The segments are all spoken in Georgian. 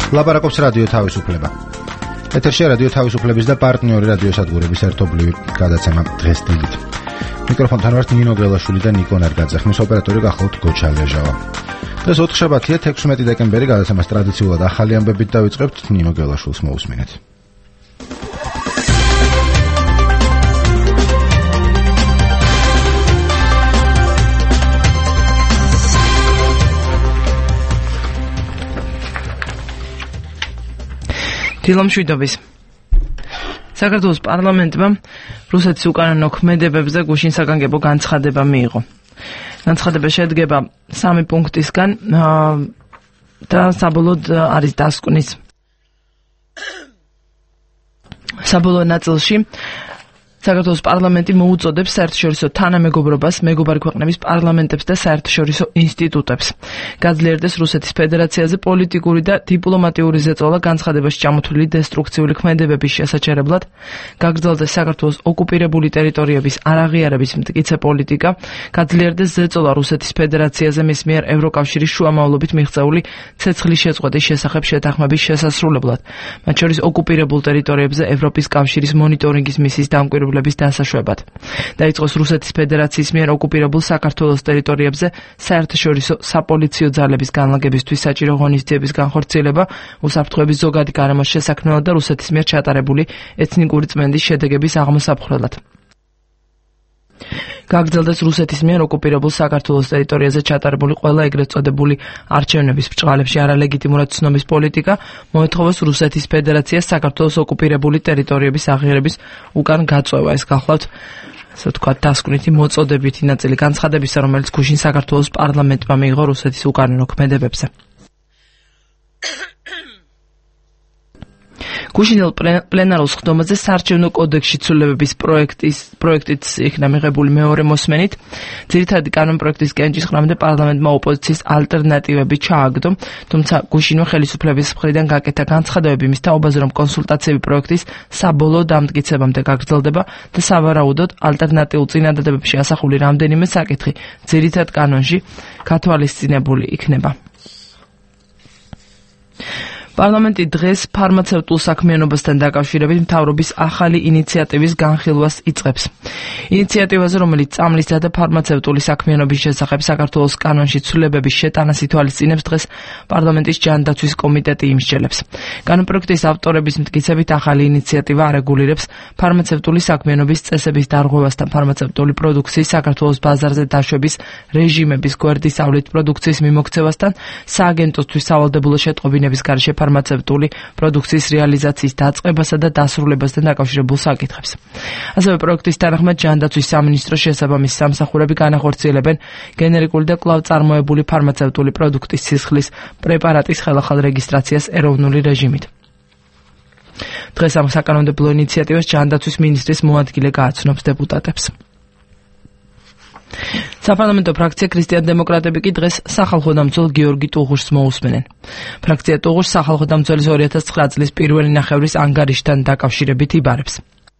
ლაპარაკობს რადიო თავისუფლება. ეთერში რადიო თავისუფლების და პარტნიორი რადიოსადგურების ერთობლივი გადაცემა დღეს დილით. მიკროფონთან ვართ ნინო გელაშვილი და ნიკო ნარგაძე, ხმის ოპერატორი გახლავთ გოჩა ლეჟავა. დღეს 4 შაბათია, 16 დეკემბერი, გადაცემას ტრადიციულად ახალი ამბებით დავიწყებთ. ნინო გელაშვილს მოусმინეთ. დილომშვიდობის. საქართველოს პარლამენტმა რუსეთის უკანონო ქმედებებზე გუშინ საგანგებო განცხადება მიიღო. განცხადება შედგება 3 პუნქტისგან და საბოლოოდ არის დასკვნის. საბოლოო ნაწილში საქართველოს პარლამენტი მოუწოდებს საერთაშორისო თანამეგობრობას, მეგობარი ქვეყნების პარლამენტებს და საერთაშორისო ინსტიტუტებს. გაძლიერდეს რუსეთის ფედერაციაზე პოლიტიკური და დიპლომატიური ზეწოლა განცხადებაში ჩამოთვლილი დესტრუქციული ქმედებების შესაჩერებლად, გაგრძელდეს საქართველოს ოკუპირებული ტერიტორიების არაღიარების მტკიცე პოლიტიკა, გაძლიერდეს ზეწოლა რუსეთის ფედერაციაზე მის მიერ ევროკავშირის შუამავლობით მიღწეული ცეცხლის შეწყვეტის შესახებ შეთანხმების შესასრულებლად, მათ შორის ოკუპირებულ ტერიტორიებზე ევროპის კავშირის მონიტორინგის მისიის დამკვირვებლად დასაშვებად. დაიწყოს რუსეთის ფედერაციის მიერ ოკუპირებულ საქართველოს ტერიტორიებზე საერთაშორისო საპოლიციო ძალების განლაგებისთვის საჭირო ღონისძიების განხორციელება, უსაფრთხოების ზოგადი გარემოს შესაქმნელად და რუსეთის მიერ ჩატარებული ეთნიკური წმენდის შედეგების აღმოსაფხრელად. გაგრძელდეს რუსეთის მიერ ოკუპირებულ საქართველოს ტერიტორიაზე ჩატარებული ყველა ეგრეთ წოდებული არჩევნების ბრჭყალებში არალეგიტიმურად ცნობის პოლიტიკა, მოეთხოვოს რუსეთის ფედერაციას საქართველოს ოკუპირებული ტერიტორიების აღიარების უკან გაწვევა. ეს გახლავთ, ასე ვთქვათ, დასკვნითი მოწოდებითი ნაწილი განცხადებისა, რომელიც გუშინ საქართველოს პარლამენტმა მიიღო რუსეთის უკანონო ქმედებებზე. გუშინელ პლენარულ სხდომაზე საარჩევნო კოდექსში ცვლილებების პროექტით იქნა მიღებული მეორე მოსმენით. ძირითადი კანონპროექტის კენჭისყრამდე პარლამენტმა ოპოზიციის ალტერნატივები ჩააგდო, თუმცა გუშინვე ხელისუფლების მხრიდან გაკეთა განცხადებები მის თაობაზე, რომ კონსულტაციები პროექტის საბოლოო დამტკიცებამდე გაგრძელდება და სავარაუდოდ ალტერნატიულ წინადადებებში ასახული რამდენიმე საკითხი ძირითად კანონში გათვალისწინებული იქნება. პარლამენტი დღეს ფარმაცევტულ საქმიანობასთან დაკავშირებით მთავრობის ახალი ინიციატივის განხილვას იწყებს. ინიციატივაზე, რომელიც წამლისა და ფარმაცევტული საქმიანობის შესახებ საქართველოს კანონში ცვლილებების შეტანას ითვალისწინებს, დღეს პარლამენტის ჯანდაცვის კომიტეტი იმსჯელებს. კანონპროექტის ავტორების მტკიცებით, ახალი ინიციატივა არეგულირებს ფარმაცევტული საქმიანობის წესების დარღვევასთან, ფარმაცევტული პროდუქციის საქართველოს ბაზარზე დაშვების რეჟიმების, გვერდისავლით პროდუქციის მიმოქცევასთან, სააგენტოსთვის სავალდებულო შეტყობინების გარეშე ფარმაცევტული პროდუქციის რეალიზაციის დაწყებასა და დასრულებასთან დაკავშირებულ საკითხებს. ასევე პროექტის თანახმად ჯანდაცვის სამინისტროს შესაბამის სამსახურები განახორციელებენ გენერიკული და კვლავ წარმოებული ფარმაცევტული პროდუქტის სისხლის პრეპარატის ხელახალ რეგისტრაციას ეროვნული რეჟიმით. დღეს ამ საკანონმდებლო ინიციატივას ჯანდაცვის მინისტრის მოადგილე გააცნობს დეპუტატებს. საპარლამენტო ფრაქცია ქრისტიან-დემოკრატები კი დღეს სახალხო დამცველ გიორგი ტუღუშს მოусმენენ. ფრაქცია ტუღუშს სახალხო დამცველის 2009 წლის პირველი ნახევრის ანგარიშთან დაკავშირებით იბარებს.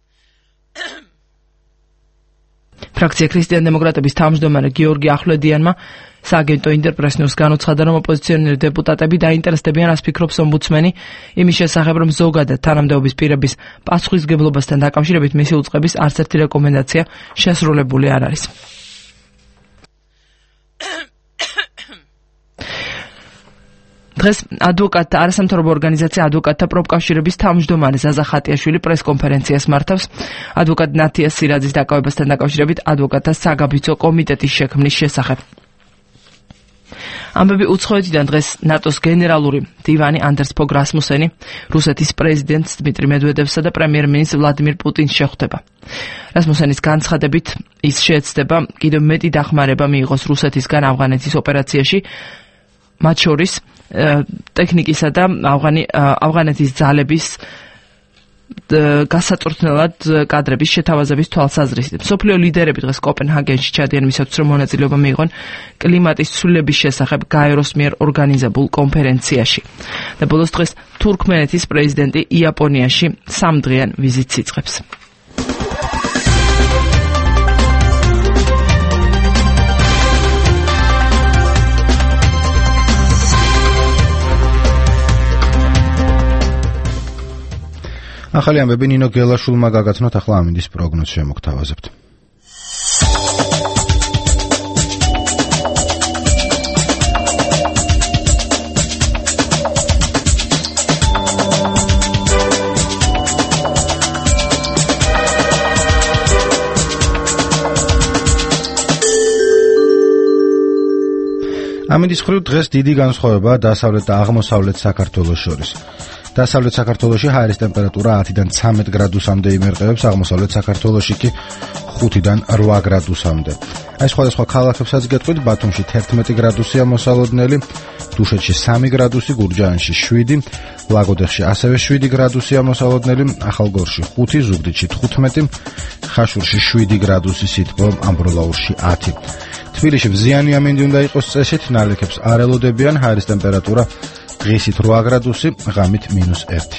ფრაქცია ქრისტიან-დემოკრატების თავმჯდომარე გიორგი ახვლედიანმა სააგენტო ინტერპრესნიუს განუცხადა, რომ ოპოზიციონერი დეპუტატები დაინტერესდებიან, რას ფიქრობს ომბუდსმენი იმის შესახებ, რომ ზოგადად თანამდებობის პირების პასუხისმგებლობასთან დაკავშირებით მისი უწყების არც ერთი რეკომენდაცია შესრულებული არ არის. დღეს ადვოკატთა არასამთავრობო ორგანიზაცია ადვოკატთა პროფკავშირების თავმჯდომარე ზაზა ხატიაშვილი პრესკონფერენციას მართავს. ადვოკატ ნათია სირაძის დაკავებასთან დაკავშირებით ადვოკატთა საგაბიცო კომიტეტის შექმნის შესახებ. ამბები უცხოეთიდან დღეს ნატოს გენერალური მდივანი ანდერს ფოგ რასმუსენი რუსეთის პრეზიდენტს დმიტრი მედვედევსა და პრემიერ-მინისტრ ვლადიმირ პუტინს შეხვდება. რასმუსენის განცხადებით ის შეეცდება კიდევ მეტი დახმარება მიიღოს რუსეთისგან ავღანეთის ოპერაციაში, მათ შორის ტექნიკისა და ავღანეთის ძალების გასაწვრთნელად კადრების შეთავაზების თვალსაზრისით. მსოფლიო ლიდერები დღეს კოპენჰაგენში ჩადიან მისათვის, რომ მონაწილეობა მიიღონ კლიმატის ცვლილების შესახებ გაეროს მიერ ორგანიზებულ კონფერენციაში. და ბოლოს დღეს თურქმენეთის პრეზიდენტი იაპონიაში 3 დღიან ვიზიტს იწყებს. ახალი ამბები ნინო გელაშვილმა გაგაცნოთ, ახლა ამინდის პროგნოზს შემოგთავაზებთ. ამინდის მხრივ დღეს დიდი განსხვავებაა დასავლეთ და აღმოსავლეთ საქართველოს შორის. დასავლეთ საქართველოში ჰაერის ტემპერატურა 10-დან 13 გრადუსამდე იმერყევებს, აღმოსავლეთ საქართველოში კი 5-დან 8 გრადუსამდე. აი სხვადასხვა ქალაქებსაც გეტყვით, ბათუმში 11 გრადუსია მოსალოდნელი, დუშეთში 3 გრადუსი, გურჯაანში 7, ლაგოდეხში ასევე 7 გრადუსია მოსალოდნელი, ახალგორში 5, ზუგდიდში 15, ხაშურში 7 გრადუსი სითბო, ამბროლაურში 10. თბილისში მზიანი ამინდი უნდა იყოს წესით, ნალექებს არ ელოდებიან, ჰაერის ტემპერატურა დღისით 8 გრადუსი, ღამით -1.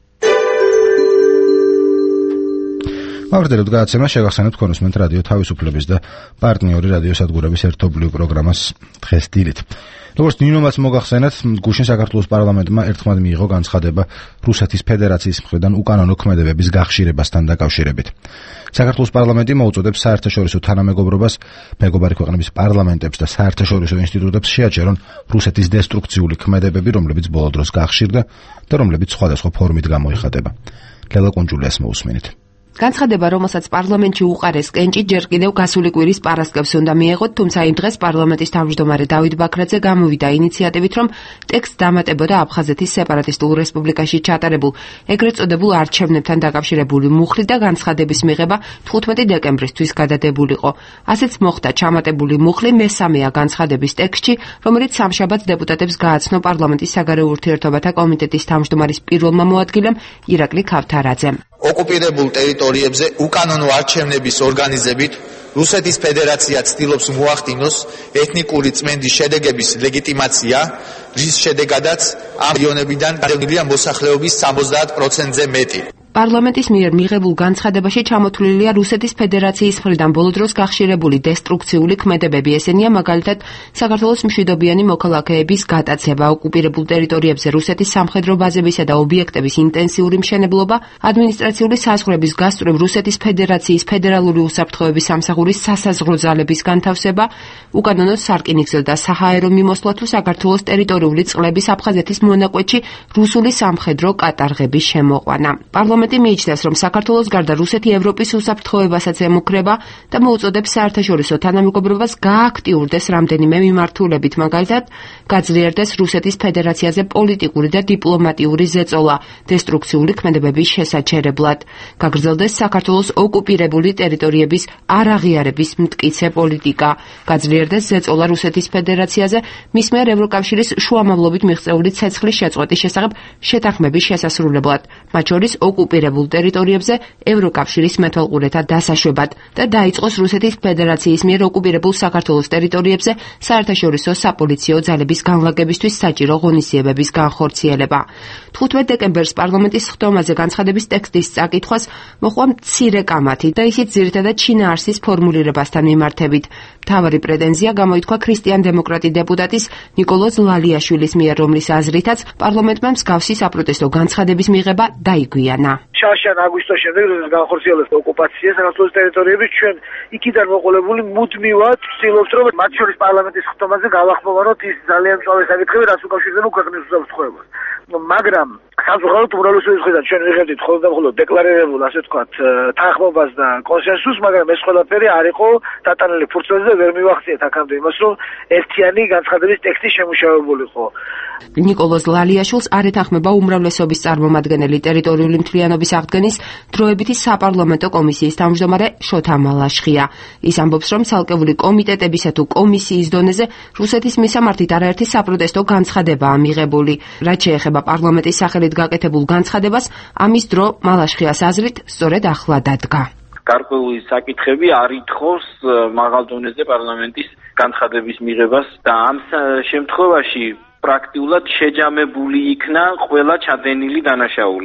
მოვიდეთ გადაცემა შეგახსენებთ კონსუმენტ რადიო თავისუფლების და პარტნიორი რადიოსადგურების ერთობლივ პროგრამას დღეს დილით. როგორც ნინომაც მოგახსენეთ, გუშინ საქართველოს პარლამენტმა ერთხმად მიიღო განცხადება რუსეთის ფედერაციის მხრიდან უკანონო ქმედებების გახშირებასთან დაკავშირებით. საქართველოს პარლამენტი მოუწოდებს საერთაშორისო თანამეგობრობას, მეგობარი ქვეყნების პარლამენტებს და საერთაშორისო ინსტიტუტებს შეაჩერონ რუსეთის დესტრუქციული ქმედებები, რომლებიც ბოლო დროს გახშირდა და რომლებიც სხვადასხვა ფორმით გამოიხატება. ლელა კუნჯულიას მოусმინეთ. განცხადება, რომელსაც პარლამენტში უყარეს კენჭი, ჯერ კიდევ გასული კვირის პარასკევს უნდა მიეღოთ, თუმცა იმ დღეს პარლამენტის თავმჯდომარე დავით ბაქრაძე გამოვიდა ინიციატივით, რომ ტექსტს დამატებოდა აფხაზეთის სეპარატისტულ რესპუბლიკაში ჩატარებულ ეგრეთ წოდებულ არჩევნებთან დაკავშირებული მუხლი და განცხადების მიღება 15 დეკემბრისთვის გადადებულიყო. ასეც მოხდა ჩამატებული მუხლი მესამეა განცხადების ტექსტში, რომელიც სამშაბათს დეპუტატებს გააცნო პარლამენტის საგარეო ურთიერთობათა კომიტეტის თავმჯდომარის პირველმა მოადგილემ ირაკლი ქავთარაძემ. ოკუპირებულ ტერიტორიებზე უკანონო არჩევნების ორგანიზებით რუსეთის ფედერაცია ცდილობს მოახდინოს ეთნიკური წმენდის შედეგების ლეგიტიმაცია, რის შედეგადაც ამ რეგიონებიდან გადაღებულია მოსახლეობის 70%-ზე მეტი. პარლამენტის მიერ მიღებულ განცხადებაში ჩამოთვლილია რუსეთის ფედერაციის მხრიდან ბოლო დროს გახშირებული დესტრუქციული ქმედებები, ესენია მაგალითად საქართველოს მშვიდობიანი მოქალაქეების გატაცება, ოკუპირებულ ტერიტორიებზე რუსეთის სამხედრო ბაზებისა და ობიექტების ინტენსიური მშენებლობა, ადმინისტრაციული საზღვრების გასწვრივ რუსეთის ფედერაციის ფედერალური უსაფრთხოების სამსახურის სასაზღვრო ძალების განთავსება, უკანონო სარკინიგზო და საჰაერო მიმოსვლა თუ საქართველოს ტერიტორიული წყლების აფხაზეთის მონაკვეთში რუსული სამხედრო კატარღების შემოყვანა. პარლამენტი მიიჩნევს, რომ საქართველოს გარდა რუსეთი ევროპის უსაფრთხოებასაც ემუქრება და მოუწოდებს საერთაშორისო თანამეგობრობას გააქტიურდეს რამდენიმე მიმართულებით, მაგალითად გაძლიერდეს რუსეთის ფედერაციაზე პოლიტიკური და დიპლომატიური ზეწოლა დესტრუქციული ქმედებების შესაჩერებლად, გაგრძელდეს საქართველოს ოკუპირებული ტერიტორიების არაღიარების მტკიცე პოლიტიკა, გაძლიერდეს ზეწოლა რუსეთის ფედერაციაზე მის მიერ ევროკავშირის შუამავლობით მიღწეული ცეცხლის შეწყვეტის შესახებ შეთანხმების შესასრულებლად, მათ შორის ოკუპირებულ ტერიტორიებზე ევროკავშირის მეთვალყურეთა დასაშვებად და დაიწყოს რუსეთის ფედერაციის მიერ ოკუპირებულ საქართველოს ტერიტორიებზე საერთაშორისო საპოლიციო ძალების განლაგებისთვის საჭირო ღონისძიებების განხორციელება. 15 დეკემბერს პარლამენტის ხდომაზე განცხადების ტექსტის წაკითხვას მოჰყვა მცირე კამათი და ისიც ძირითადად შინაარსის ფორმულირებასთან მიმართებით. მთავარი პრეტენზია გამოითქვა ქრისტიან-დემოკრატი დეპუტატის ნიკოლოზ ლალიაშვილის მიერ, რომლის აზრითაც პარლამენტმა მსგავსი საპროტესტო განცხადების მიღება დაიგვიანა. შაშან აგვისტოს შემდეგ, როდესაც განხორციელებს ოკუპაცია საქართველოს ტერიტორიების, ჩვენ იქიდან მოყოლებული მუდმივად ვცდილობთ, რომ მათ შორის პარლამენტის ხდომაზე გავახმოვანოთ ის ძალიან მწვავე საკითხები, რაც უკავშირდება ქვეყნის უსაფრთხოებას. მაგრამ საზღვაო უმრავლესობის მხრიდან ჩვენ ვიღებდით მხოლოდ და მხოლოდ დეკლარირებულ, ასე ვთქვათ, თანხმობას და კონსენსუსს, მაგრამ ეს ყველაფერი არ იყო დატანილი ფურცლებზე, ვერ მივახციეთ აქამდე იმას, რომ ერთიანი განცხადების ტექსტი შემუშავებულიყო. ნიკოლოზ ლალიაშვილს არ ეთანხმება უმრავლესობის წარმომადგენელი ტერიტორიული მთლიანობის აღდგენის დროებითი საპარლამენტო კომისიის თავმჯდომარე შოთა მალაშხია. ის ამბობს, რომ ცალკეული კომიტეტებისა თუ კომისიის დონეზე რუსეთის მისამართით არაერთი საპროტესტო განცხადებაა მიღებული. რაც შეეხება პარლამენტის სახელით გაკეთებულ განცხადებას, ამის დრო მალაშხიას აზრით სწორედ ახლა დადგა. გარკვეული საკითხები არ ითხოვს მაღალ დონეზე პარლამენტის განცხადების მიღებას და ამ შემთხვევაში პრაქტიკულად შეჯამებული იქნა ყველა ჩადენილი დანაშაული.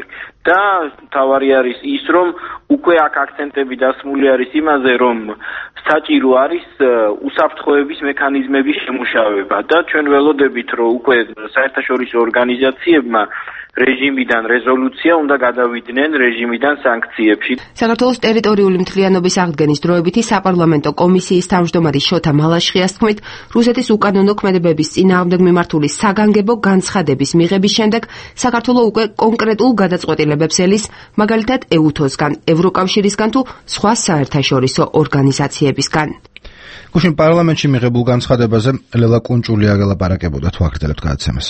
და თავარი არის ის, რომ უკვე აქ აქცენტები დასმული არის იმაზე, რომ საჭირო არის უსაფრთხოების მექანიზმების შემუშავება და ჩვენ ველოდებით, რომ უკვე საერთაშორისო ორგანიზაციებმა რეჟიმიდან რეზოლუცია უნდა გადავიდნენ რეჟიმიდან სანქციებში. საქართველოს ტერიტორიული მთლიანობის აღდგენის დროებითი საპარლამენტო კომისიის თავმჯდომარე შოთა მალაშხიას თქმით, რუსეთის უკანონო ქმედებების წინააღმდეგ მიმართული საგანგებო განცხადების მიღების შემდეგ საქართველოს უკვე კონკრეტულ გადაწყვეტილებებს ელის, მაგალითად ეუთოს-გან, ევროკავშირისგან თუ სხვა საერთაშორისო ორგანიზაციებისგან. გუშინ პარლამენტში მიღებულ განცხადებაზე ლელა კუნჭული აგელაპარაკებოდა თუ აგრძელებთ გადაცემას.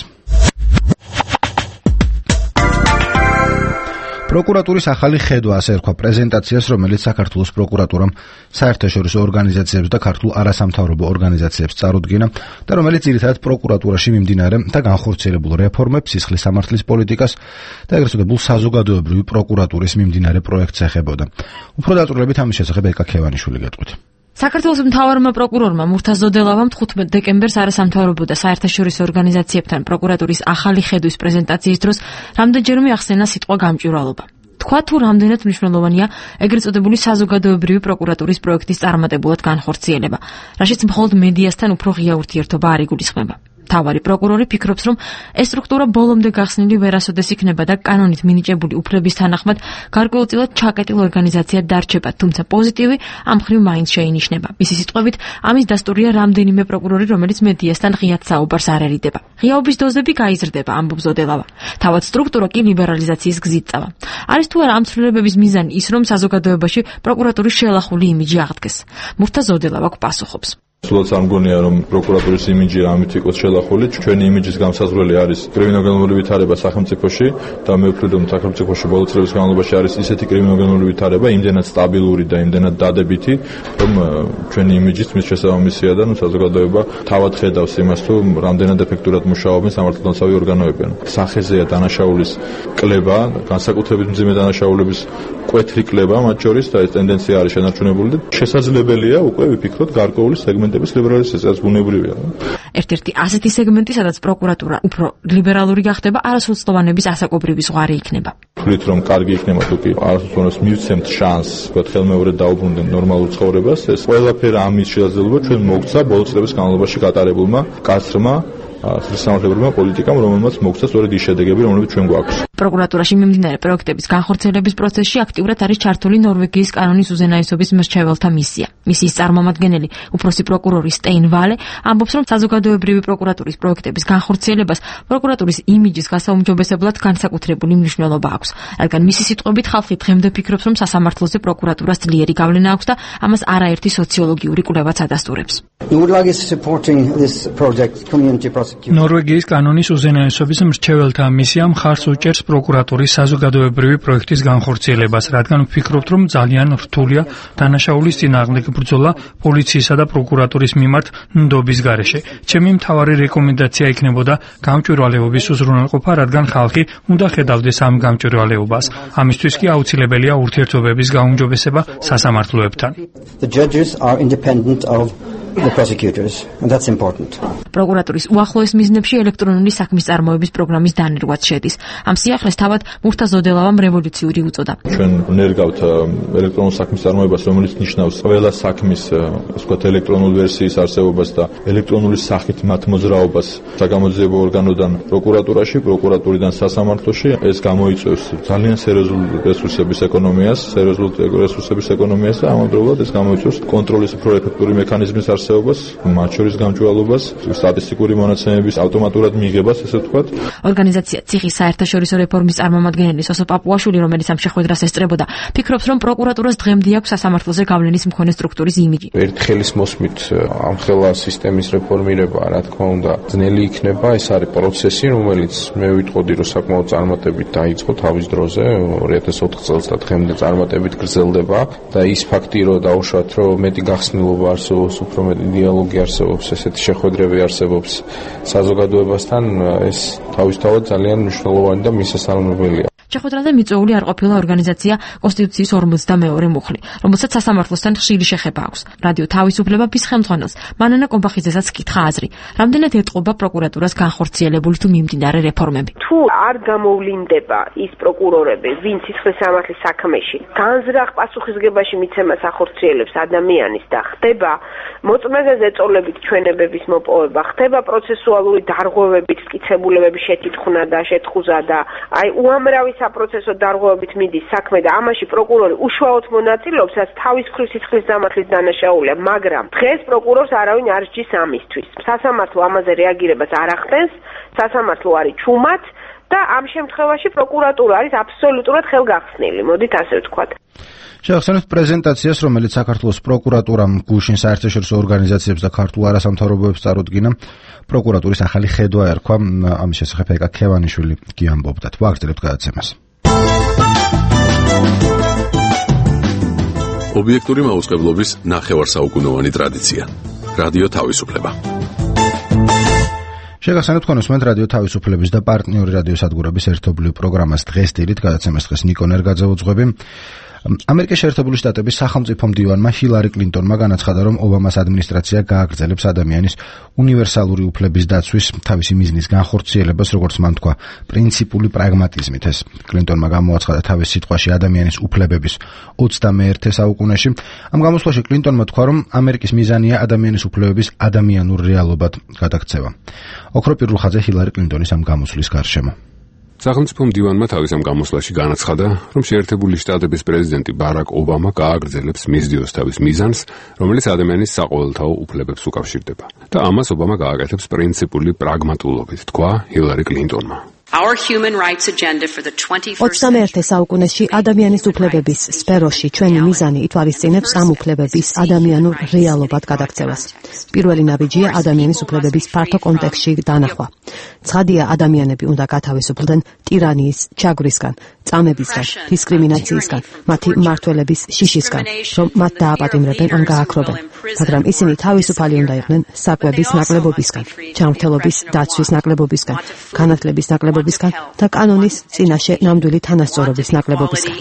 პროკურატურის ახალი ხედვა ასე ერქვა პრეზენტაციას, რომელიც საქართველოს პროკურატურამ საერთაშორისო ორგანიზაციებს და ქართულ არასამთავრობო ორგანიზაციებს წარუდგინა და რომელიც ძირითადად პროკურატურაში მიმდინარე და განხორციელებულ რეფორმებს, სისხლის სამართლის პოლიტიკას და ეგრეთ წოდებულ საზოგადოებრივი პროკურატურის მიმდინარე პროექტს ეხებოდა. უფრო დაწვრილებით ამის შესახებ ეკა ქევანიშვილი გეტყვით. საქართველოს მთავარმა პროკურორმა მურთაზ ზოდელავამ 15 დეკემბერს არასამთავრობო და საერთაშორისო ორგანიზაციებთან პროკურატურის ახალი ხედვის პრეზენტაციის დროს რამდენჯერმე ახსენა სიტყვა გამჭვირვალობა. თქვა თუ რამდენად მნიშვნელოვანია ეგრეთ წოდებული საზოგადოებრივი პროკურატურის პროექტის წარმატებულად განხორციელება, რაშიც მხოლოდ მედიასთან უფრო ღია ურთიერთობა არ იგულისხმება. თავარი პროკურორი ფიქრობს, რომ ეს სტრუქტურა ბოლომდე გახსნილი ვერასოდეს იქნება და კანონით მინიჭებული უფლების თანახმად გარკვეულწილად ჩაკეტილ ორგანიზაციად დარჩება, თუმცა პოზიტივი ამ მხრივ მაინც შეინიშნება. მისი სიტყვებით, ამის დასტურია რამდენიმე პროკურორი, რომელიც მედიასთან ღიად საუბარს არ ერიდება. ღიაობის დოზები გაიზრდება, ამბობს ზოდელავა. თავად სტრუქტურა კი ლიბერალიზაციის გზით წავა. არის თუ არა ამ ცვლილებების მიზანი ის, რომ საზოგადოებაში პროკურატურის შელახული იმიჯი აღდგეს? მურთაზ ზოდელავა გპასუხობს. სულაც არ მგონია, რომ პროკურატურის იმიჯი ამით იყოს შელახული. ჩვენი იმიჯის განსაზღვრელი არის კრიმინალოგენური ვითარება სახელმწიფოში და მე ვფიქრობ, რომ სახელმწიფოში ბოლო წლების განმავლობაში არის ისეთი კრიმინალოგენური ვითარება, იმდენად სტაბილური და იმდენად დადებითი, რომ ჩვენი იმიჯის მის შესაბამისია და საზოგადოება თავად ხედავს იმას, თუ რამდენად ეფექტურად მუშაობენ სამართალდამცავი ორგანოები. სახეზეა დანაშაულის კლება, განსაკუთრებით მძიმე დანაშაულების კვეთრი კლება მათ შორის და ეს ტენდენცია არის შენარჩუნებული და შესაძლებელია უკვე ვიფიქროთ გარკვეული სეგმენტების ლიბერალიზაციაც ბუნებრივია. ერთ-ერთი ასეთი სეგმენტი, სადაც პროკურატურა უფრო ლიბერალური გახდება, არასრულწლოვანების ასაკობრივი ზღვარი იქნება. ვთვლით, რომ კარგი იქნება თუ კი არასრულწლოვანებს მივცემთ შანსს, ვთქვათ, ხელმეორედ დაუბრუნდნენ ნორმალურ ცხოვრებას, ეს ყველაფერი ამის შესაძლებლობა ჩვენ მოგცა ბოლო წლების განმავლობაში გატარებულმა კაცრმა სამართლებრივმა პოლიტიკამ, რომელმაც მოგცა სწორედ ის შედეგები, რომლებიც ჩვენ გვაქვს. პროკურატურაში მიმდინარე პროექტების განხორციელების პროცესში აქტიურად არის ჩართული ნორვეგიის კანონის უზენაესობის მრჩეველთა მისია. მისიის წარმომადგენელი, უფროსი პროკურორი სტეინ ვალე, ამბობს, რომ საზოგადოებრივი პროკურატურის პროექტების განხორციელებას პროკურატურის იმიჯის გასაუმჯობესებლად განსაკუთრებული მნიშვნელობა აქვს. რადგან მისი სიტყვებით ხალხი დღემდე ფიქრობს, რომ სასამართლოზე პროკურატურას ძლიერი გავლენა აქვს და ამას არაერთი სოციოლოგიური კვლევაც ადასტურებს. ნორვეგიის კანონის უზენაესობის მრჩეველთა მისია მხარს უჭერს პროკურატურის საზოგადოებრივი პროექტის განხორციელებას, რადგან ვფიქრობთ, რომ ძალიან რთულია დანაშაულის წინააღმდეგ ბრძოლა პოლიციისა და პროკურატურის მიმართ ნდობის გარეშე. ჩემი მთავარი რეკომენდაცია იქნებოდა გამჭვირვალეობის უზრუნველყოფა, რადგან ხალხი უნდა ხედავდეს ამ გამჭვირვალეობას. ამისთვის კი აუცილებელია ურთიერთობების გაუმჯობესება სასამართლოებთან. პროკურატურის უახლოეს მიზნებში ელექტრონული საქმის წარმოების პროგრამის დანერგვაც შედის. ამ სიახლეს თავად მურთაზ ზოდელავამ რევოლუციური უწოდა. ჩვენ ვნერგავთ ელექტრონულ საქმის წარმოებას, რომელიც ნიშნავს ყველა საქმის, ასე ვთქვათ, ელექტრონულ ვერსიის არსებობას და ელექტრონული სახით მათ მოძრაობას საგამოძიებო ორგანოდან პროკურატურაში, პროკურატურიდან სასამართლოში. ეს გამოიწვევს ძალიან სერიოზულ რესურსების ეკონომიას და ამავდროულად ეს გამოიწვევს კონტროლის უფრო ეფექტური მექანიზმის არსებობას, მათ შორის გამჭვირვალობას, სტატისტიკური მონაცემების ავტომატურად მიღებას, ესე ვთქვათ. ორგანიზაცია ციხის საერთაშორისო რეფორმის წარმომადგენელი სოსო პაპუაშვილი, რომელიც ამ შეხვედრას ესწრებოდა, ფიქრობს, რომ პროკურატურას დღემდე აქვს სასამართლოზე გავლენის მქონე სტრუქტურის იმიჯი. ერთხელის მოსმით ამ ხელა სისტემის რეფორმირება, რა თქმა უნდა, ძნელი იქნება. ეს არის პროცესი, რომელიც მე ვიტყოდი, რომ საკმაოდ წარმატებით დაიწყო თავის დროზე, 2004 წელს და დღემდე წარმატებით გრძელდება და ის ფაქტი, რომ დაუშვათ, რომ მეტი გახსნილობა არსებობს, უფრო მეტი დიალოგი არსებობს, ესეთი შეხვედრები არსებობს საზოგადოებასთან, ეს თავისთავად ძალიან მნიშვნელოვანი და მისასალმებელია. შეხვედრაზე მიწვეული არ ყოფილა ორგანიზაცია კონსტიტუციის 42 მუხლი, რომელსაც სასამართლოსთან ხშირი შეხება აქვს. რადიო თავისუფლების ხელმძღვანელს მანანა კომბახიძესაც კითხა აზრი, რამდენად ეტყობა პროკურატურას განხორციელებული თუ მიმდინარე რეფორმები. თუ არ გამოვლინდება ის პროკურორები, ვინც სისხლის სამართლის საქმეში განზრახ პასუხისგებაში მიცემას ახორციელებს ადამიანის და ხდება მოწმეზე ზეწოლებით ჩვენებების მოპოვება, ხდება პროცესუალური დარღვევებით მტკიცებულებების შეთითხნა და შეთხუზა და აი უამრავი საპროცესო დარღვევებით მიდის საქმე და ამაში პროკურორი უშუალოდ მონაწილეობს, რაც თავის მხრივ სისხლის სამართლის დანაშაულია, მაგრამ დღეს პროკურორს არავინ არ სჯის ამისთვის. სასამართლო ამაზე რეაგირებას არ ახდენს, სასამართლო არის ჩუმად და ამ შემთხვევაში პროკურატურა არის აბსოლუტურად ხელგახსნილი, მოდით ასე ვთქვათ. შევახსენებთ პრეზენტაციას, რომელიც საქართველოს პროკურატურამ გუშინ საერთაშორისო ორგანიზაციებს და ქართულ არასამთავრობოებს წარუდგინა. პროკურატურის ახალი ხედვა ერქვა, ამის შესახებ ეკა ქევანიშვილი კი ამბობდა. ვაგრძელებთ გადაცემას. ობიექტური მაუწყებლობის ნახევარსაუკუნოვანი ტრადიცია. რადიო თავისუფლება. შეგახსენებთ თქვენ რადიო თავისუფლების და პარტნიორი რადიოსადგურების ერთობლივ პროგრამას დღეს დილით გადაცემას დღეს ნიკო ნერგაძე უძღვები. ამერიკის შეერთებული შტატების სახელმწიფო მდივანმა ჰილარი კლინტონმა განაცხადა, რომ ობამას ადმინისტრაცია გააგრძელებს ადამიანის უნივერსალური უფლების დაცვის თავისი მიზნის განხორციელებას, როგორც მან თქვა, პრინციპული პრაგმატიზმით. ეს კლინტონმა გამოაცხადა თავის სიტყვაში ადამიანის უფლებების 21 საუკუნეში. ამ გამოსვლაში კლინტონმა თქვა, რომ ამერიკის მიზანია ადამიანის უფლებების ადამიანურ რეალობად გადაქცევა. ოქროპირ რუხაძე ჰილარი კლინტონის ამ გამოსვლის გარშემო. სახელმწიფო მდივანმა თავის ამ გამოსვლაში განაცხადა, რომ შეერთებული შტატების პრეზიდენტი ბარაკ ობამა გააგრძელებს მისდიოს თავის მიზანს, რომელიც ადამიანის საყოველთაო უფლებებს უკავშირდება. და ამას ობამა გააკეთებს პრინციპული პრაგმატულობით, თქვა ჰილარი კლინტონმა. 21 საუკუნეში ადამიანის უფლებების სფეროში ჩვენი მიზანი ითვალისწინებს ამ უფლებების ადამიანურ რეალობად გადაქცევას. პირველი ნაბიჯია ადამიანის უფლებების ფართო კონტექსტში დანახვა. ცხადია, ადამიანები უნდა გათავისუფლდნენ ტირანიის, ჩაგვრისგან, წამებისგან, დისკრიმინაციისგან, მათი მმართველების შიშისგან, რომ მათ დააპატიმრებენ ან გააქრობენ, მაგრამ ისინი თავისუფალი უნდა იყვნენ საკვების ნაკლებობისგან, ჯანმრთელობის დაცვის ნაკლებობისგან, განათლების ნაკლებობისგან და კანონის წინაშე ნამდვილი თანასწორობის ნაკლებობისგან.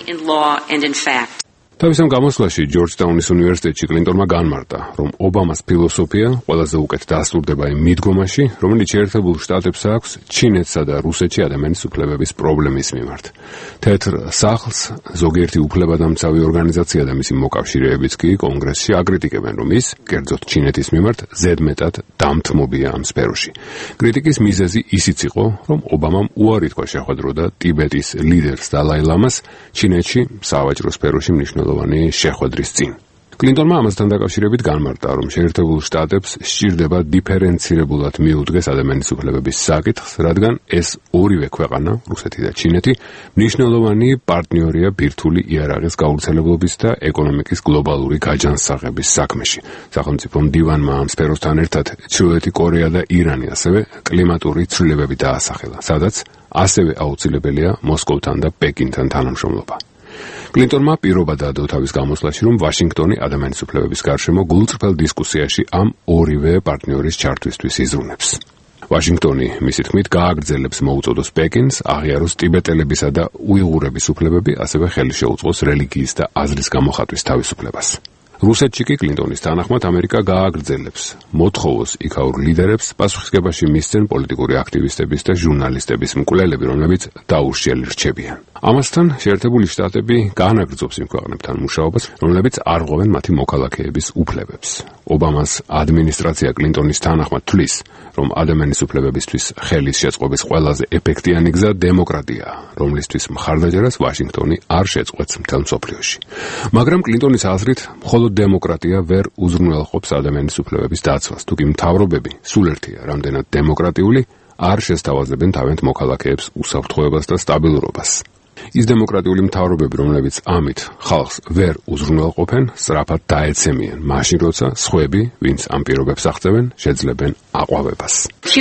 თავის ამ გამოსვლაში ჯორჯტაუნის უნივერსიტეტში კლინტონმა განმარტა, რომ ობამას ფილოსოფია ყველაზე უკეთ დასტურდება იმ მიდგომაში, რომელიც შეერთებულ შტატებს აქვს ჩინეთსა და რუსეთში ადამიანის უფლებების პრობლემის მიმართ. თეთრ სახლს ზოგიერთი უფლებადამცავი ორგანიზაცია და მისი მოკავშირეებიც კი კონგრესში აკრიტიკებენ, რომ ის, კერძოდ ჩინეთის მიმართ, ზედმეტად დამთმობია ამ სფეროში. კრიტიკის მიზეზი ისიც იყო, რომ ობამამ უარი თქვა შეხვედროდა ტიბეტის ლიდერს დალაი ლამას ჩინეთში სავაჭრო სფეროში მნიშვნელოვანი შეხვედრის წინ. კლინტონმა ამასთან დაკავშირებით განმარტა, რომ შეერთებულ შტატებს სჭირდება დიფერენცირებულად მიუდგეს ადამიანის უფლებების საკითხს, რადგან ეს ორივე ქვეყანა, რუსეთი და ჩინეთი, მნიშვნელოვანი პარტნიორია ბირთვული იარაღის გავრცელებლობის და ეკონომიკის გლობალური გაჯანსაღების საქმეში. სახელმწიფო მდივანმა ამ სფეროსთან ერთად ჩრდილოეთი კორეა და ირანი ასევე კლიმატური ცვლილებები დაასახელა, სადაც ასევე აუცილებელია მოსკოვთან და პეკინთან თანამშრომლობა. კლინტონმა პირობა დადო თავის გამოსვლაში, რომ ვაშინგტონი ადამიანის უფლებების გარშემო გულწრფელ დისკუსიაში ამ ორივე პარტნიორის ჩართვისთვის იზრუნებს. ვაშინგტონი, მისი თქმით, გააგრძელებს მოუწოდოს პეკინს, აღიაროს ტიბეტელებისა და უიღურების უფლებები, ასევე ხელი შეუწყოს რელიგიის და აზრის გამოხატვის თავისუფლებას. რუსეთში კი კლინტონის თანახმად ამერიკა გააგრძელებს, მოთხოვოს იქაურ ლიდერებს პასუხისგებაში მისცენ პოლიტიკური აქტივისტების და ჟურნალისტების მკვლელები, რომლებიც დაურჩიელი რჩებიან. ამასთან შეერთებული შტატები განაგრძობს იმ ქვეყნებთან მუშაობას, რომლებიც არ ღვევენ მათი მოქალაქეების უფლებებს. ობამას ადმინისტრაცია კლინტონის თანახმად თვლის, რომ ადამიანის უფლებებისთვის ხელის შეწყობის ყველაზე ეფექტიანი გზა დემოკრატიაა, რომლისთვის მხარდაჭერას ვაშინგტონი არ შეწყვეტს მთელ მსოფლიოში. მაგრამ კლინტონის აზრით, მხოლოდ დემოკრატია ვერ უზრუნველყოფს ადამიანის უფლებების დაცვას, თუკი მთავრობები სულ ერთია, რამდენად დემოკრატიული, არ შესთავაზებენ თავენთ მოქალაქეებს უსაფრთხოებას და სტაბილურობას. ის დემოკრატიული მთავრობები, რომლებიც ამით ხალხს ვერ უზრუნველყოფენ, სწრაფად დაეცემიან, მაშინ როცა სხვები, ვინც ამ პირობებს აღწევენ, შეძლებენ აყვავებას.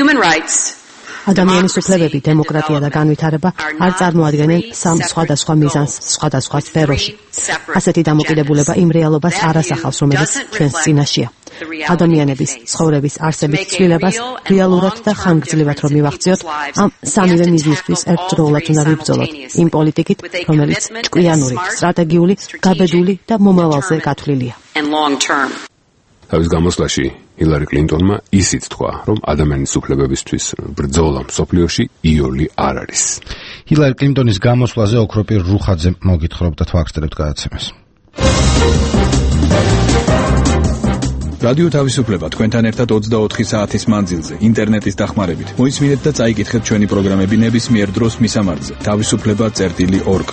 ადამიანის უფლებები, დემოკრატია და განვითარება არ წარმოადგენენ სამ სხვადასხვა მიზანს სხვადასხვა სფეროში. ასეთი დამოკიდებულება იმ რეალობას არ ასახავს, რომელიც ჩვენს წინაშეა. ადამიანების ცხოვრების არსების ცვლილებას რეალურად და ხანგრძლივად რომ მივახციოთ, ამ სამივე მიზნისთვის ერთდროულად უნდა ვიბრძოლოთ იმ პოლიტიკით, რომელიც ჭკვიანური, სტრატეგიული, გაბედული და მომავალზე გათვლილია. თავის გამოსვლაში ჰილარი კლინტონმა ისიც თქვა, რომ ადამიანის უფლებებისთვის ბრძოლა მსოფლიოში იოლი არ არის. ჰილარი კლინტონის გამოსვლაზე ოქროპირ რუხაძე მოგითხრობთ და თვალსწრებთ გადაცემას. რადიო თავისუფლება თქვენთან ერთად 24 საათის მანძილზე ინტერნეტის დახმარებით. მოისმინეთ და წაიკითხეთ ჩვენი პროგრამები ნებისმიერ დროს მისამართზე. თავისუფლება.org.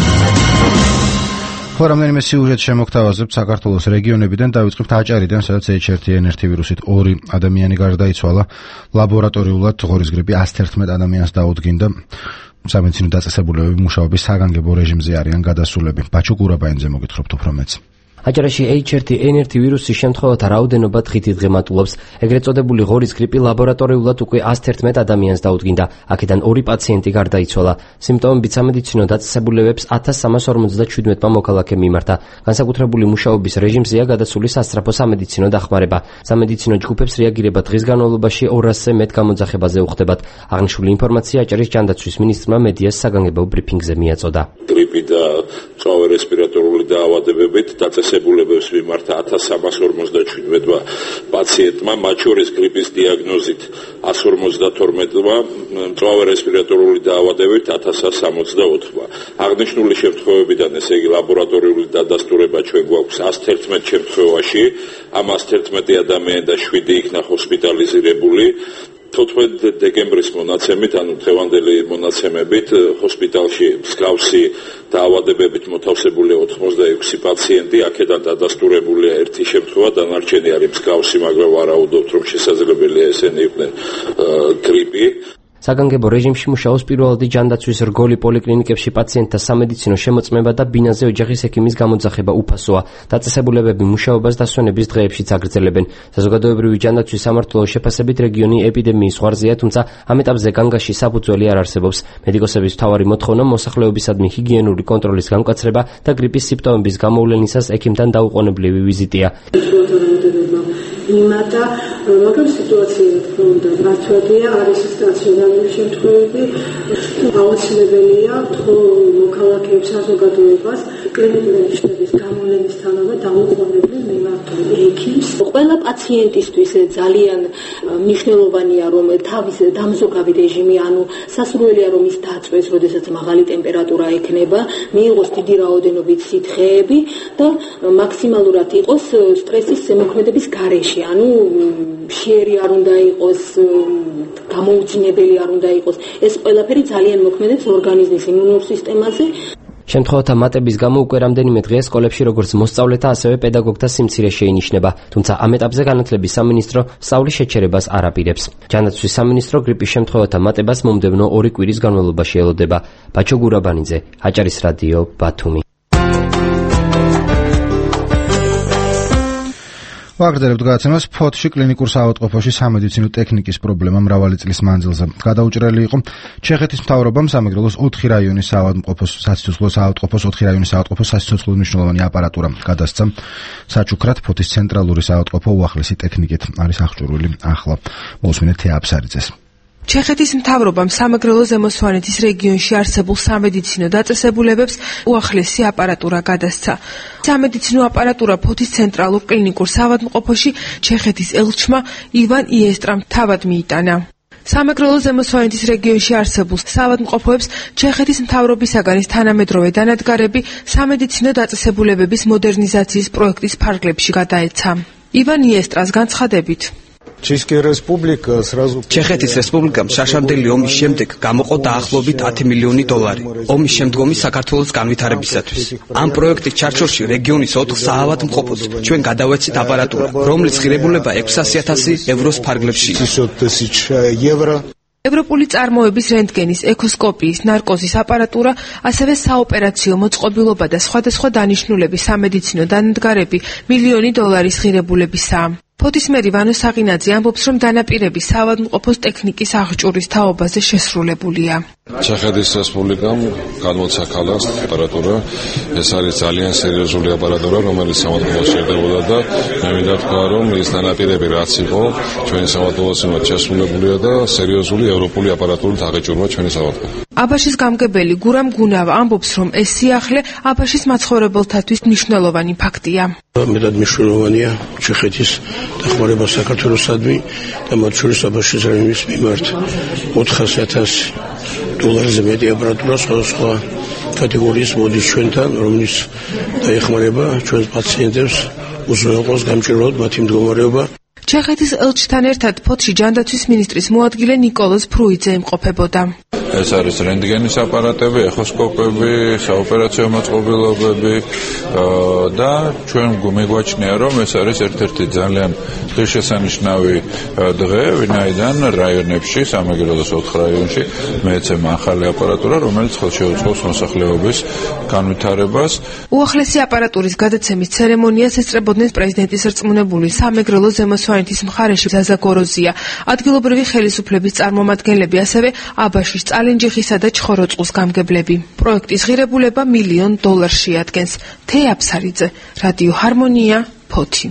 რამდენიმე სიუჟეტ შემოგთავაზებთ საქართველოს რეგიონებიდან, დავიწყებთ აჭარიდან, სადაც H1N1 ვირუსით 2 ადამიანი გარდაიცვალა. ლაბორატორიულად ღორის გრიპი 111 ადამიანს დაუდგინდა. სამედიცინო დაწესებულებები მუშაობის საგანგებო რეჟიმზე არიან გადასულები. ბაჩო გურაბაინძე მოგითხრობთ უფრო მეტს. აჭარაში H1N1 ვირუსის შემთხვევათა რაოდენობა დღითიდღე მატულობს. ეგრეთ წოდებული ღორის გრიპი ლაბორატორიულად უკვე 111 ადამიანს დაუდგინდა. აქედან 2 პაციენტი გარდაიცვალა. სიმპტომებით სამედიცინო დაწესებულებებს 1357-მა მოქალაქემ მიმართა. განსაკუთრებული მუშაობის რეჟიმზეა გადასული სასწრაფო სამედიცინო დახმარება. სამედიცინო ჯგუფებს რეაგირება დღის განმავლობაში 200-ზე მეტ გამოძახებაზე უხდებათ. აღნიშნული ინფორმაცია აჭარის ჯანდაცვის მინისტრმა მედიას საგანგებო ბრიფინგზე მიაწოდა. გრიპი და მწვავე რესპირატორული დაავადებებით დაწესებულებებს მიმართა 1357-მა პაციენტმა, მათ შორის გრიპის დიაგნოზით 152-მა, მწვავე რესპირატორული დაავადებით 1164-მა. აღნიშნული შემთხვევებიდან, ესე იგი ლაბორატორიული დადასტურება ჩვენ გვაქვს 111 შემთხვევაში, ამ 111 ადამიანი და 7 იქნა ჰოსპიტალიზირებული. 14 დეკემბრის მონაცემით, ანუ დღევანდელი მონაცემებით, ჰოსპიტალში მსგავსი დაავადებებით მოთავსებული 86 პაციენტი, აქედან დადასტურებულია 1 შემთხვევა, დანარჩენი არის მსგავსი, მაგრამ ვარაუდობთ, რომ შესაძლებელია ესენი იყვნენ გრიპი. საგანგებო რეჟიმში მუშაობს პირველადი ჯანდაცვის რგოლი პოლიკლინიკებში პაციენტთა სამედიცინო შემოწმება და ბინაზე ოჯახის ექიმის გამოძახება უფასოა. დაწესებულებები მუშაობას დასვენების დღეებშიც აგრძელებენ. საზოგადოებრივი ჯანდაცვის სამმართველოს შეფასებით რეგიონი ეპიდემიის ზღვარზეა, თუმცა ამ ეტაპზე განგაში საფუძველი არ არსებობს. მედიკოსების მთავარი მოთხოვნა მოსახლეობისადმი ჰიგიენური კონტროლის გამკაცრება და გრიპის სიმპტომების გამოვლენისას ექიმთან დაუყოვნებლივი ვიზიტია. იმადა, მაგრამ სიტუაცია თქო უნდა მართვადია, არის სტაციონარული შემთხვევები. აუცილებელია თქო მოქალაქეებს საზოგადოებას კლინიკური ნიშნების გამოვლენისთანავე დაუყოვნებლივ მიმართონ ექიმს. ყველა პაციენტისთვის ძალიან მნიშვნელოვანია, რომ თავის დამზოგავი რეჟიმი, ანუ სასურველია, რომ ის დაწვეს, როდესაც მაღალი ტემპერატურა ექნება, მიიღოს დიდი რაოდენობით სითხეები და მაქსიმალურად იყოს სტრესის ზემოქმედების გარეშე. ანუ შეერი არ უნდა იყოს, გამოუწინებელი არ უნდა იყოს. ეს ყველაფერი ძალიან მოქმედებს ორგანიზმის იმუნურ სისტემაზე. შემთხვევათა მატების გამო უკვე რამდენიმე დღე სკოლებში როგორც მოსწავლეთა, ასევე პედაგოგთა სიმცირე შეინიშნება. თუმცა ამ ეტაპზე განათლების სამინისტრო სწავლის შეჩერებას არ აპირებს. ჯანდაცვის სამინისტრო გრიპის შემთხვევათა მატებას მომდევნო 2 კვირის განმავლობაში ელოდება. ბაჩო გურაბანიძე, აჭარის რადიო, ბათუმი. ვაგრძელებთ გადაცემას. ფოთში კლინიკურ საავადმყოფოში სამედიცინო ტექნიკის პრობლემა მრავალი წლის მანძილზე გადაუჭრელი იყო. ჩეხეთის მთავრობამ სამეგრელოს 4 რაიონის საავადმყოფოს, სასიცოცხლო საავადმყოფოს, 4 რაიონის საავადმყოფოს სასიცოცხლო მნიშვნელოვანი აპარატურა გადასცა. საჩუქრად ფოთის ცენტრალური საავადმყოფო უახლესი ტექნიკით არის აღჭურვილი ახლა. მოусმინეთ თეაფსარიძეს. ჩეხეთის მთავრობამ სამეგრელო ზემოსვანეთის რეგიონში არსებულ სამედიცინო დაწესებულებებს უახლესი აპარატურა გადასცა. სამედიცინო აპარატურა ფოთის ცენტრალურ კლინიკურ საავადმყოფოში ჩეხეთის ელჩმა ივან იესტრამ თავად მიიტანა. სამეგრელო ზემოსვანეთის რეგიონში არსებულ საავადმყოფოებს ჩეხეთის მთავრობისაგან თანამედროვე დანადგარები სამედიცინო დაწესებულებების მოდერნიზაციის პროექტის ფარგლებში გადაეცა. ივან იესტრას განცხადებით, ჩეხეთის რესპუბლიკამ შაშამდელი ომის შემდეგ გამოყო დაახლოებით 10 მილიონი დოლარი ომის შემდგომი საქართველოს განვითარებისათვის. ამ პროექტის ჩარჩოში რეგიონის 4 საავადმყოფოს ჩვენ გადავეცით აპარატურა, რომლის ღირებულება 600,000 ევროს ფარგლებში. ევროპული წარმოების რენტგენის, ეკოსკოპიის, ნარკოზის აპარატურა, ასევე საოპერაციო მოწყობილობა და სხვადასხვა დანიშნულების სამედიცინო დანადგარები $1,000,000 ღირებულებისაა. ფოთის მერი ვანო საღინაძე ამბობს, რომ განაპირები საავადმყოფოს ტექნიკის აღჭურის თაობაზე შესრულებულია. ჩეხეთის რესპუბლიკამ გადმოცა ქალას აპარატურა. ეს არის ძალიან სერიოზული აპარატურა, რომელიც საავადმყოფოს შეერდებოდა და მე მინდა თქვა, რომ ის განაპირები რაც იყო, ჩვენი საავადმყოფოს შესრულებულია და სერიოზული ევროპული აპარატურით აღჭურვა ჩვენი საავადმყოფო. აბაშის გამგებელი გურამ გუნავა ამბობს, რომ ეს სიახლე აბაშის მაცხოვრებელთათვის მნიშვნელოვანი ფაქტია. მეტად მნიშვნელოვანია ჩეხეთის დახმარება საქართველოსადმი და მათ შორის აბაშის რაიონის მიმართ 400,000 დოლარზე მეტი აპარატურა სხვადასხვა კატეგორიის მოდის ჩვენთან, რომელიც დაეხმარება ჩვენს პაციენტებს უზრუნველყოს გამჭირვებლად მათი მდგომარეობა. ჩეხეთის ელჩთან ერთად ფოთში ჯანდაცვის მინისტრის მოადგილე ნიკოლოზ ფრუიძე იმყოფებოდა. ეს არის რენტგენის აპარატები, ეხოსკოპები, საოპერაციო მოწყობილობები და ჩვენ გვაჩნია, რომ ეს არის ერთ-ერთი ძალიან ღირსშესანიშნავი დღე, ვინაიდან რაიონებში, სამაგიეროდოს 4 რაიონში მეეცემა ახალი აპარატურა, რომელიც ხელშეუწყობს მოსახლეობის განვითარებას. უახლესი აპარატურის გადაცემის ცერემონიას ესწრებოდნენ პრეზიდენტის რწმუნებული სამეგრელო ზემოსვანეთის მხარეში ზაზა გოროზია, ადგილობრივი ხელისუფლების წარმომადგენლები, ასევე აბაშის ალენჯიხისა და ჩხოროწყუს გამგებლები. პროექტის ღირებულება $1 მილიონ შეადგენს. თეა აფსარიძე, რადიო ჰარმონია, ფოთი.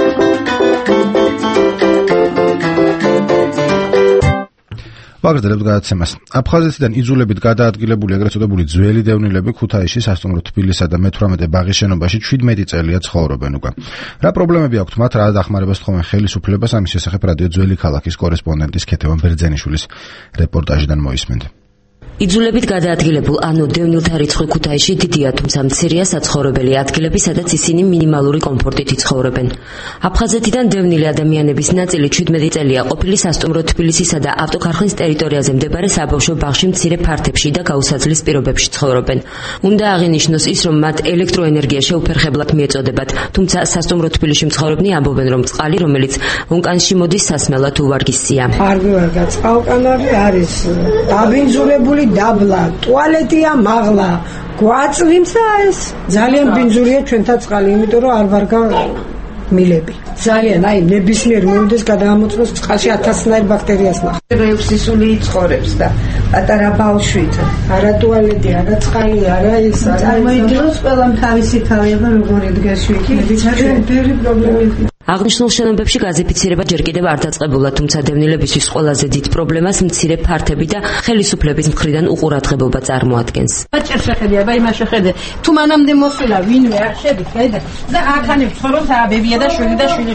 ვაგრძელებთ გადაცემას. აფხაზეთიდან იძულებით გადაადგილებული ეგრეთ წოდებული ძველი დევნილები ქუთაისში, სასტუმრო თბილისსა და მე-18 ბაღის შენობაში 17 წელია ცხოვრობენ უკვე. რა პრობლემები აქვთ მათ, რა დახმარებას თხოვენ ხელისუფლებას, ამის შესახებ რადიო ძველი ქალაქის კორესპონდენტის ქეთევან ბერძენიშვილის რეპორტაჟიდან მოისმენთ. იძულებით გადაადგილებულ ანუ დევნილთა რიცხვი ქუთაისში დიდია, თუმცა მცირეა საცხოვრებელი ადგილები, სადაც ისინი მინიმალური კომფორტით იცხოვრებენ. აფხაზეთიდან დევნილი ადამიანების ნაწილი 17 წელია ყოფილი სასტუმრო თბილისისა და ავტოქარხნის ტერიტორიაზე მდებარე საბავშვო ბაღში მცირე ფართებში და გაუსაძლის პირობებში ცხოვრობენ. უნდა აღინიშნოს ის, რომ მათ ელექტროენერგია შეუფერხებლად მიეწოდებათ, თუმცა სასტუმრო თბილისში მცხოვრებნი ამბობენ, რომ წყალი, რომელიც ვულკანში მოდის, სასმელად უვარგისია. არ გვარგა წყალკანარი არის დაბინძურებული დაბლა, ტუალეტია მაღლა, გვაწვიმს და ეს ძალიან ბინძურია ჩვენთან წყალი, იმიტომ რომ არ ვარგა მილები. ძალიან, აი, ნებისმიერ მოვიდეს გადაამოწმოს წყალში 1000-ნაირ ბაქტერიას ნახავ. რეუსისული იცხოვრებს და პატარა ბავშვით, არა ტუალეტი, არა წყალი, არა ის. წარმოიდგინოს ყველამ თავისი თავია, როგორ იდგეს შეკი, ძალიან პრობლემები. აღნიშნულ შენობებში გაზიფიცირება ჯერ კიდევ არ დაწყებულა, თუმცა დევნილებისთვის ყველაზე დიდ პრობლემას მცირე ფართები და ხელისუფლების მხრიდან უყურადღებობა წარმოადგენს. აჭერ შეხედია, ბაი მას შეხედე. თუ მანამდე მოსულა ვინმე არ შედი, ხედა. და აქანებს ცხოვრობს ბებია და შვილი და შვილი.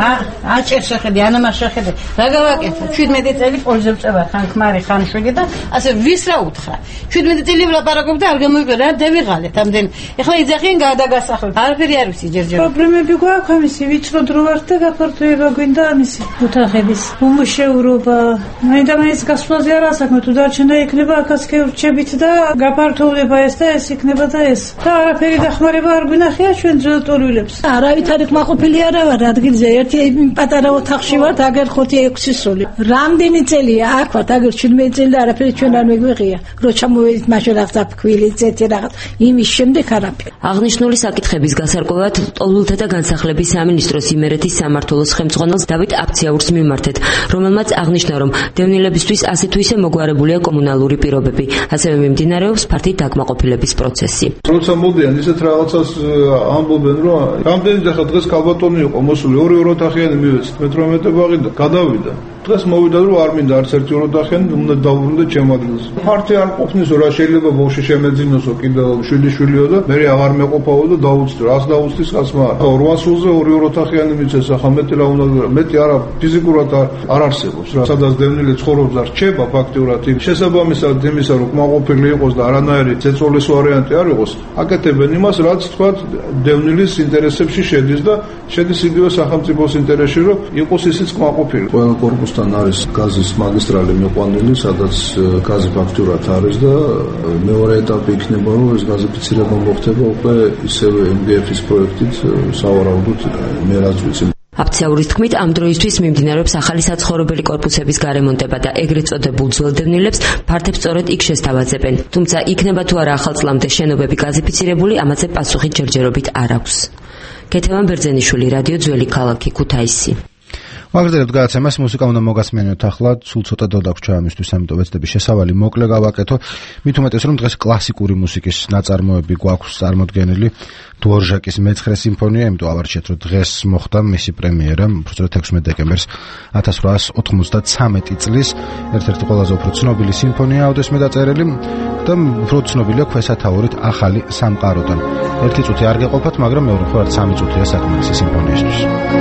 აჭერ შეხედე, ანა მას შეხედე. რა გავაკეთე? 17 წელი პოლზე ვწევა, ხან ქმარი, ხან შვილი და ასე ვის რა უთხრა? 17 წელი ვლაპარაკობ და არ გამოიგო რა, დავიღალეთ ამდენ. ეხლა იძახიან გადაგასახლოთ. არაფერი არ ვიცი ჯერჯერობით. პრობლემები გვაქვს ამისი, ვიწრო დრო ვარ და გაფართოება გვინდა ამისი ოთახების უმუშევრობა. მაინდა-მაინც გასვლაზე არა საქმე, თუ დარჩენა იქნება აქაცკე ვრჩებით და გაფართოვდება ეს და ეს იქნება და ეს. და არაფერი დახმარება არ გვინახია ჩვენ ძველტურვილებს. არავით არ ikmaყოფილი არა ვარ ადგილზე, ერთი პატარა ოთახში ვარ, აგერ 5-6 სული. რამდენი წელია აქ ვარ, აგერ 17 წელი და არაფერი ჩვენ არ მეგვიღია. რო ჩამოვედით მაშინ რაღაცა ფქვილი, წეთი რაღაც, იმის შემდეგ არაფერი. აღნიშნული საკითხების გასარკვევად ტოლულთა და განსახლების სამინისტროს იმერეთის სამმართველოს ხელმძღვანელს დავით აფციაურს მიმართეთ, რომელმაც აღნიშნა, რომ დევნილებისთვის ასე თუ ისე მოგვარებულია კომუნალური პირობები, ასევე მიმდინარეობს ფართით დაკმაყოფილების პროცესი. როცა მოდიან ისეთ რაღაცას ამბობენ, რომ რამდენი ახლა დღეს კალბატონი იყო მოსული 2 ოთახიანი მივეცით, მე-18 ბაღი და გადავიდა. დღეს მოვიდა რომ არ მინდა არც ერთი ოთახიანი, უნდა დავუბრუნდე ჩემ ადგილზე. ფართი არ ყოფნისო რა შეიძლება ბავშვი შემეძინოსო კიდევ შვილიშვილიო და მე აღარ მეყოფაო და დაუცდო. რას დაუცდის კაცმა? 800-ზე 2 ოთახიანი მიცეს, ახლა მეტი რა უნდა ვიღო? მეტი არა ფიზიკურად არ არსებობს რა. სადაც დევნილი ცხოვრობს და რჩება ფაქტიურად იმ შესაბამისად იმისა რომ კმაყოფილი იყოს და არანაირი ზეწოლის ვარიანტი არ იყოს, აკეთებენ იმას, რაც თქვა დევნილის ინტერესებში შედის და შედის იგივე სახელმწიფოს ინტერესში, რომ იყოს ისიც კმაყოფილი. ყველა კორპუსთან არის გაზის მაგისტრალი მიყვანილი, სადაც გაზი ფაქტურად არის და მეორე ეტაპი იქნება, რომ ეს გაზიფიცირება მოხდება უკვე ისევე MGF-ის პროექტით, სავარაუდოდ მე რაც ვიცი. აფციაურის თქმით, ამ დროისთვის მიმდინარეობს ახალი საცხოვრებელი კორპუსების გარემონტება და ეგრეთ წოდებულ ძველ დევნილებს ფართებს სწორედ იქ შესთავაზებენ. თუმცა იქნება თუ არა ახალწლამდე შენობები გაზიფიცირებული, ამაზე პასუხი ჯერჯერობით არ აქვს. ქეთევან ბერძენიშვილი, რადიო ძველი ქალაქი, ქუთაისი. ვაგრძელებთ გადაცემას, მუსიკა უნდა მოგასმენიოთ ახლა, სულ ცოტა დრო დაგვრჩა ამისთვის, ამიტომ ვეცდები შესავალი მოკლე გავაკეთო. მით უმეტეს რომ დღეს კლასიკური მუსიკის ნაწარმოები გვაქვს წარმოდგენილი. დვორჟაკის მე-9 სიმფონია, იმიტომ ავარჩიეთ რომ დღეს მოხდა მისი პრემიერა, უბრალოდ 16 დეკემბერს 1893 წლის, ერთ-ერთი ყველაზე უფრო ცნობილი სიმფონია აუდესმე დაწერილი და უფრო ცნობილია ქვესათაურით ახალი სამყაროდან. ერთი წუთი არ გეყოფათ, მაგრამ მეორე მხარად 3 წუთია საკმარისი სიმფონიისთვის.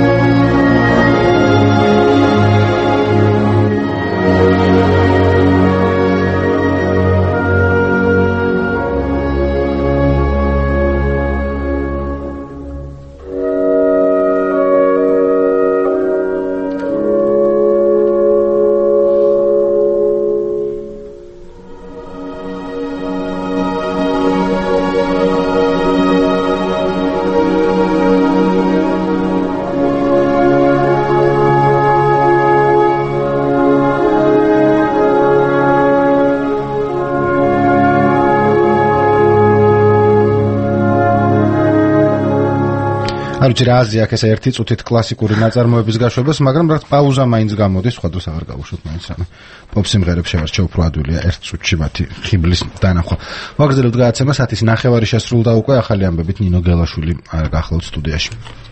არ ვიცი რა აზრი აქვს ესა 1 წუთით კლასიკური ნაწარმოების გაშვებას, მაგრამ რაღაც პაუზა მაინც გამოდის, სხვა დროს აღარ გავუშვით მაინც რამე. პოპ სიმღერებს შევარჩა უფრო ადვილია 1 წუთში მათი ხიბლის დანახვა. ვაგრძელებთ გადაცემა, საათის 9:30 შესრულდა უკვე ახალი ამბებით ნინო გელაშვილი გახლავთ სტუდიაში.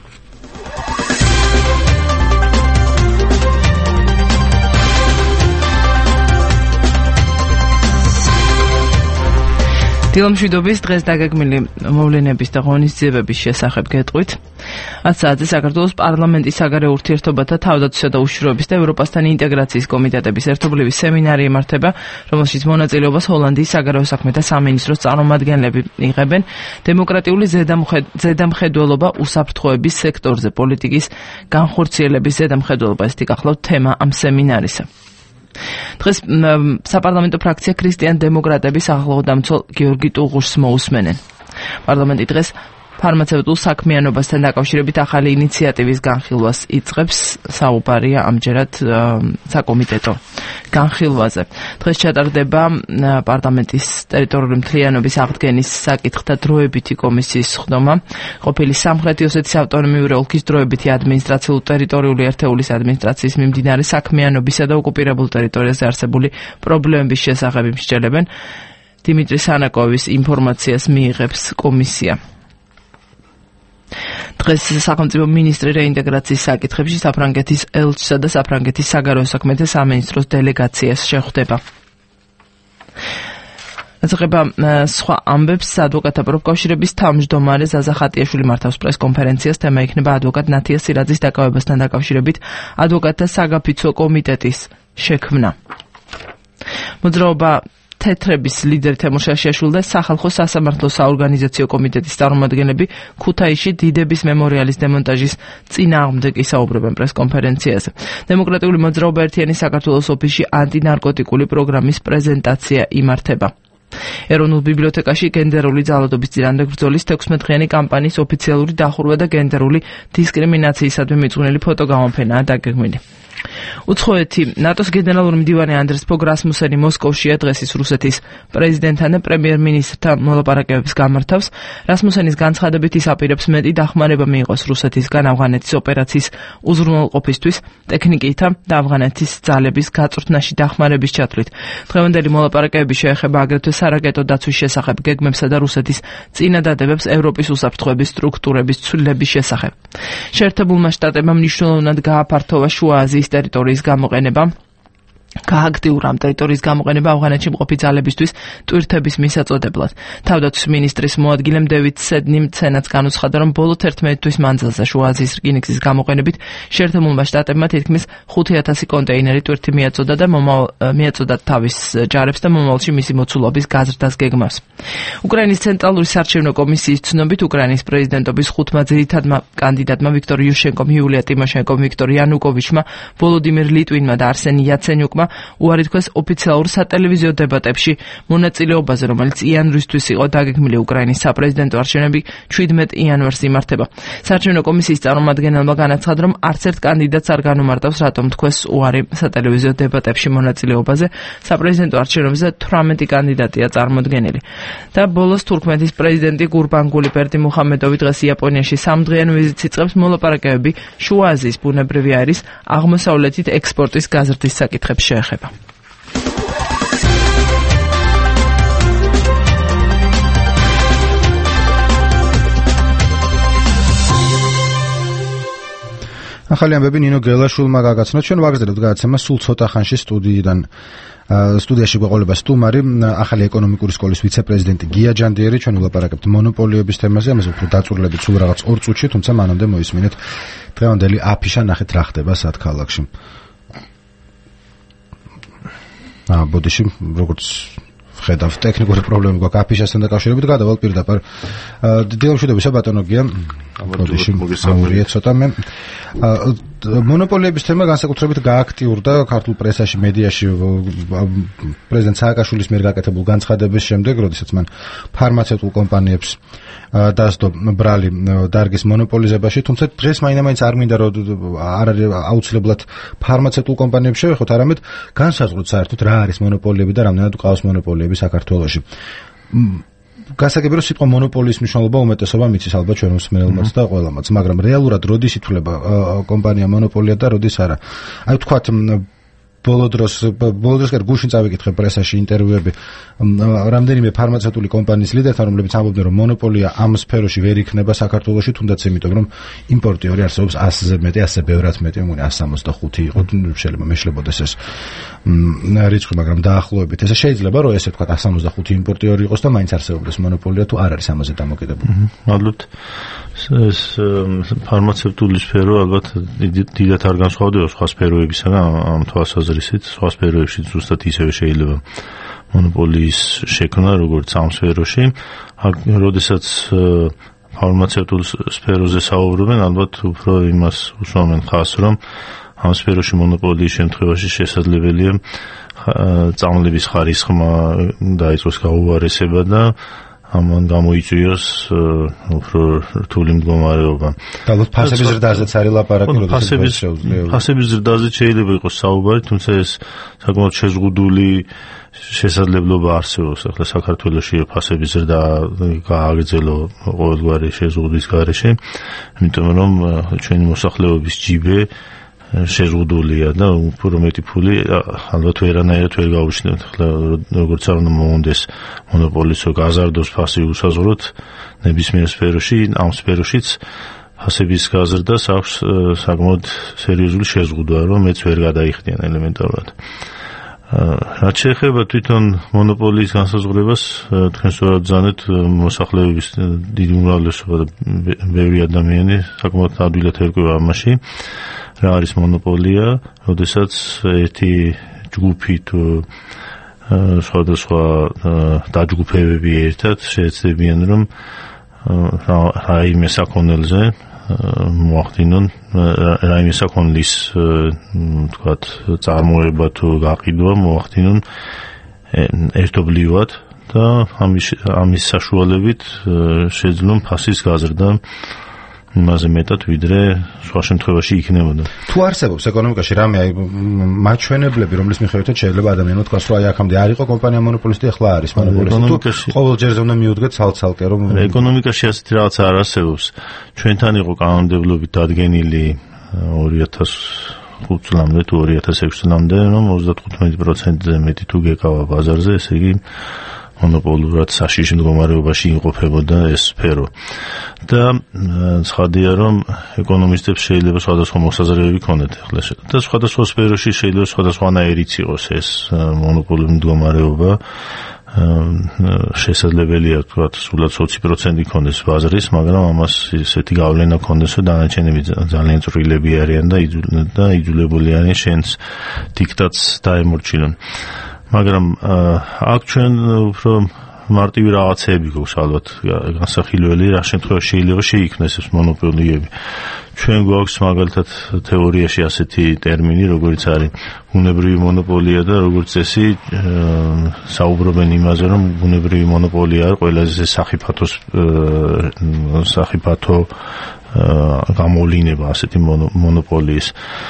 დილომშვიდობის დღეს დაგეგმილი მოვლენების და ღონისძიებების შესახებ გეტყვით. 10 საათზე საქართველოს პარლამენტის საგარეო ურთიერთობათა თავდაცვისა და უშიშროების და ევროპასთან ინტეგრაციის კომიტეტების ერთობლივი სემინარი იმართება, რომელშიც მონაწილეობას ჰოლანდიის საგარეო საქმეთა სამინისტროს წარმომადგენლები იღებენ. დემოკრატიული ზედამხედველობა უსაფრთხოების სექტორზე, პოლიტიკის განხორციელების ზედამხედველობა ესეთი გახლავთ თემა ამ სემინარისა. დღეს საპარლამენტო ფრაქცია ქრისტიან დემოკრატების აღლოდამცველ გიორგი ტუღუშს მოусმენენ. პარლამენტი დღეს ფარმაცევტულ საქმიანობასთან დაკავშირებით ახალი ინიციატივის განხილვას იწყებს. საუბარია ამჯერად საკომიტეტო განხილვაზე. დღეს ჩატარდება პარლამენტის ტერიტორიული მთლიანობის აღდგენის საკითხთა დროებითი კომისიის სხდომა. ყოფილი სამხრეთი ოსეთის ავტონომიური ოლქის დროებითი ადმინისტრაციულ-ტერიტორიული ერთეულის ადმინისტრაციის მიმდინარე საქმიანობისა და ოკუპირებულ ტერიტორიაზე არსებული პრობლემების შესახებ მსჯელებენ. დიმიტრი სანაკოვის ინფორმაციას მიიღებს კომისია. დღეს სახელმწიფო მინისტრი რეინტეგრაციის საკითხებში საფრანგეთის ელჩსა და საფრანგეთის საგარეო საქმეთა სამინისტროს დელეგაციას შეხვდება. ეხება სხვა ამბებს ადვოკატთა პროფკავშირების თავმჯდომარე ზაზა ხატიაშვილი მართავს პრესკონფერენციას. თემა იქნება ადვოკატ ნათია სირაძის დაკავებასთან დაკავშირებით ადვოკატთა საგაფიცვო კომიტეტის შექმნა. მოძრაობა თეთრების ლიდერი თემურ შაშიაშვილი და სახალხო სასამართლო საორგანიზაციო კომიტეტის წარმომადგენლები ქუთაისში დიდების მემორიალის დემონტაჟის წინააღმდეგ ისაუბრებენ პრესკონფერენციაზე. დემოკრატიული მოძრაობა ერთიანი საქართველოს ოფისში ანტინარკოტიკული პროგრამის პრეზენტაცია იმართება. ეროვნულ ბიბლიოთეკაში გენდერული ძალადობის წინააღმდეგ ბრძოლის 16-დღიანი კამპანიის ოფიციალური დახურვა და გენდერული დისკრიმინაციისადმი მიძღვნილი ფოტოგამოფენაა დაგეგმილი. უცხოეთი ნატოს გენერალური მდივანი ანდრეს ფოგ რასმუსენი მოსკოვშია დღეს ის რუსეთის პრეზიდენტთან და პრემიერ-მინისტრთან მოლაპარაკებებს გამართავს. რასმუსენის განცხადებით ის აპირებს მეტი დახმარება მიიღოს რუსეთისგან ავღანეთის ოპერაციის უზრუნველყოფისთვის, ტექნიკითა და ავღანეთის ძალების გაწვრთნაში დახმარების ჩათვლით. დღევანდელი მოლაპარაკებები შეეხება აგრეთვე სარაკეტო დაცვის შესახებ გეგმებსა და რუსეთის წინადადებებს ევროპის უსაფრთხოების სტრუქტურების ცვლილების შესახებ. შეერთებულმა შტატებმა მნიშვნელოვნად გააფართოვა შუა აზიის ტერიტორიის გამოყენება. გააქტიურა ამ ტერიტორიის გამოყენება ავღანეთში მყოფი ძალებისთვის ტვირთების მისაწოდებლად. თავდაცვის მინისტრის მოადგილემ დევიდ სედნიმ სენატს განუცხადა, რომ ბოლო 11 თვის მანძილზე შუა აზიის რკინიგზის გამოყენებით შეერთებულმა შტატებმა თითქმის 5000 კონტეინერი ტვირთი მიაწოდა და მიაწოდა თავის ჯარებს და მომავალში მისი მოცულობის გაზრდას გეგმავს. უკრაინის ცენტრალური საარჩევნო კომისიის ცნობით უკრაინის პრეზიდენტობის 5 ძირითადმა კანდიდატმა ვიქტორ იუშენკომ, იულია ტიმოშენკომ, ვიქტორ იანუკოვიჩმა, ვოლოდიმირ ლიტვინმა და არსენი იაცენიუკმა უარი თქვეს ოფიციალურ სატელევიზიო დებატებში მონაწილეობაზე, რომელიც იანვრისთვის იყო დაგეგმილი უკრაინის საპრეზიდენტო არჩევნები 17 იანვარს იმართება. საარჩევნო კომისიის წარმომადგენელმა განაცხადა, რომ არც ერთ კანდიდატს არ განუმარტავს, რატომ თქვეს უარი სატელევიზიო დებატებში მონაწილეობაზე. საპრეზიდენტო არჩევნებზე 18 კანდიდატია წარმოდგენილი. და ბოლოს თურქმეთის პრეზიდენტი გურბანგული ბერდიმუხამედოვი დღეს იაპონიაში 3 დღიან ვიზიტს იწყებს. მოლაპარაკებები შუა აზიის ბუნებრივი აირის აღმოსავლეთით ექსპორტის გაზრდის საკითხებს შეეხება. ახალი ამბები ნინო გელაშვილმა გაგაცნო. ჩვენ ვაგრძელებთ გადაცემა სულ ცოტა ხანში სტუდიაში გვეყოლება სტუმარი, ახალი ეკონომიკური სკოლის ვიცე-პრეზიდენტი გია ჯანდიერი. ჩვენ ვილაპარაკებთ მონოპოლიების თემაზე, ამაზე უფრო დაწვრილებით სულ რაღაც 2 წუთში, თუმცა მანამდე მოისმინეთ დღევანდელი აფიშა, ნახეთ რა ხდება სად ქალაქში. ბოდიში, როგორც ხედავ, ტექნიკური პრობლემები გვაქვს აფიშასთან დაკავშირებით, გადავალ პირდაპირ. დილამშვიდობისა ბატონო გია. ბოდიში, მოგესალმებით ცოტა მე. მონოპოლიების თემა განსაკუთრებით გააქტიურდა ქართულ პრესაში, მედიაში პრეზიდენტ სააკაშვილის მიერ გაკეთებულ განცხადების შემდეგ, როდესაც მან ფარმაცევტულ კომპანიებს დასდო ბრალი დარგის მონოპოლიზებაში, თუმცა დღეს მაინც არ მინდა რომ არ არის აუცილებლად ფარმაცევტულ კომპანიებს შევეხოთ, არამედ განსაზღვროთ საერთოდ რა არის მონოპოლიები და რამდენად ყავს მონოპოლიები საქართველოში. გასაგებია რომ სიტყვა მონოპოლიის მნიშვნელობა უმეტესობა მიცის ალბათ ჩვენ მსმენელმაც და ყველამაც, მაგრამ რეალურად როდის ითვლება კომპანია მონოპოლია და როდის არა. აი ვთქვათ ბოლო დროს გუშინ წავიკითხე პრესაში ინტერვიუები რამდენიმე ფარმაცევტული კომპანიის ლიდერთან, რომლებიც ამბობდნენ რომ მონოპოლია ამ სფეროში ვერ იქნება საქართველოში, თუნდაც იმიტომ რომ იმპორტიორი არსებობს 100-ზე მეტი, 100-ზე ბევრად მეტი, 165 იყო, შეიძლება მეშლებოდეს ეს რიცხვი, მაგრამ დაახლოებით ესე შეიძლება რომ ესე ვთქვათ 165 იმპორტიორი იყოს და მაინც არსებობდეს მონოპოლია თუ არ არის ამაზე დამოკიდებული. ალბათ ეს ფარმაცევტული სფერო ალბათ დიდად არ განსხვავდება სხვა სფეროებისგან ამ თვალსაზრისით. სხვა სფეროებში ზუსტად ისევე შეიძლება მონოპოლიის შექმნა, როგორც ამ სფეროში. როდესაც ფარმაცევტულ სფეროზე საუბრობენ, ალბათ უფრო იმას უსვამენ ხაზს, რომ ამ სფეროში მონოპოლიის შემთხვევაში შესაძლებელია წამლების ხარისხმა დაიწყოს გაუარესება და ამან გამოიწვიოს უფრო რთული მდგომარეობა. ალბათ ფასების ზრდაზეც არის ლაპარაკი, ფასების ზრდაზე შეიძლება იყოს საუბარი, თუმცა ეს საკმაოდ შეზღუდული შესაძლებლობა არსებობს. ახლა საქართველოში ფასების ზრდა გააგრძელო ყოველგვარი შეზღუდვის გარეშე, იმიტომ რომ ჩვენი მოსახლეობის ჯიბე შეზღუდულია და უფრო მეტი ფული ალბათ ვერანაირად ვერ გაუჩნდებთ. ახლა როგორც არ უნდა მოუნდეს მონოპოლის გაზარდოს ფასი უსაზღვროთ ნებისმიერ სფეროში, ამ სფეროშიც ფასების გაზრდას აქვს საკმაოდ სერიოზული შეზღუდვა, რომ მეც ვერ გადაიხდიან ელემენტარულად. რაც შეეხება თვითონ მონოპოლიის განსაზღვრებას, თქვენ სწორად ზანეთ, მოსახლეობის დიდი უმრავლესობა და ბევრი ადამიანი საკმაოდ ადვილად ერკვევა ამაში. რა არის მონოპოლია, როდესაც ერთი ჯგუფი თუ სხვადასხვა დაჯგუფებები ერთად შეეცდებიან, რომ რაიმე საქონელზე მოახდინონ რაიმე საქონლის თქვათ წარმოება თუ გაყიდვა მოახდინონ ერთობლივად და ამის საშუალებით შეძლონ ფასის გაზრდა იმაზე მეტად ვიდრე სხვა შემთხვევაში იქნებოდა. თუ არსებობს ეკონომიკაში რამე აი მაჩვენებლები, რომლის მიხედვითაც შეიძლება ადამიანმა თქვას, რომ აი აქამდე არ იყო კომპანია მონოპოლისტი, ახლა არის მონოპოლისტი. ყოველ ჯერზე უნდა მიუდგეთ ცალ-ცალკე, რომ ეკონომიკაში ასეთი რაღაც არ არსებობს. ჩვენთან იყო კანონმდებლობით დადგენილი 2005 წლამდე თუ 2006 წლამდე, რომ 35%-ზე მეტი თუ გეკავა ბაზარზე, ესე იგი მონოპოლურად საშიში მდგომარეობაში იმყოფებოდა ეს სფერო. და ცხადია, რომ ეკონომისტებს შეიძლება სხვადასხვა მოსაზრებები ქონდეთ ახლა და სხვადასხვა სფეროში შეიძლება სხვადასხვანაირიც იყოს ეს მონოპოლური მდგომარეობა. შესაძლებელია თქვათ სულად 20% ქონდეს ბაზრის, მაგრამ ამას ესეთი გავლენა ქონდეს, რომ დანარჩენები ძალიან წვრილები არიან და იძულებული არიან შენს დიქტატს დაემორჩილონ. მაგრამ აქ ჩვენ უფრო მარტივი რაღაცეები გვაქვს ალბათ განსახილველი, რა შემთხვევაში შეიძლება შეიქმნეს ეს მონოპოლიები. ჩვენ გვაქვს მაგალითად თეორიაში ასეთი ტერმინი, როგორც არის ბუნებრივი მონოპოლია და როგორც წესი საუბრობენ იმაზე, რომ ბუნებრივი მონოპოლია არის ყველაზე სახიფათო გამოვლინება ასეთი მონოპოლიის.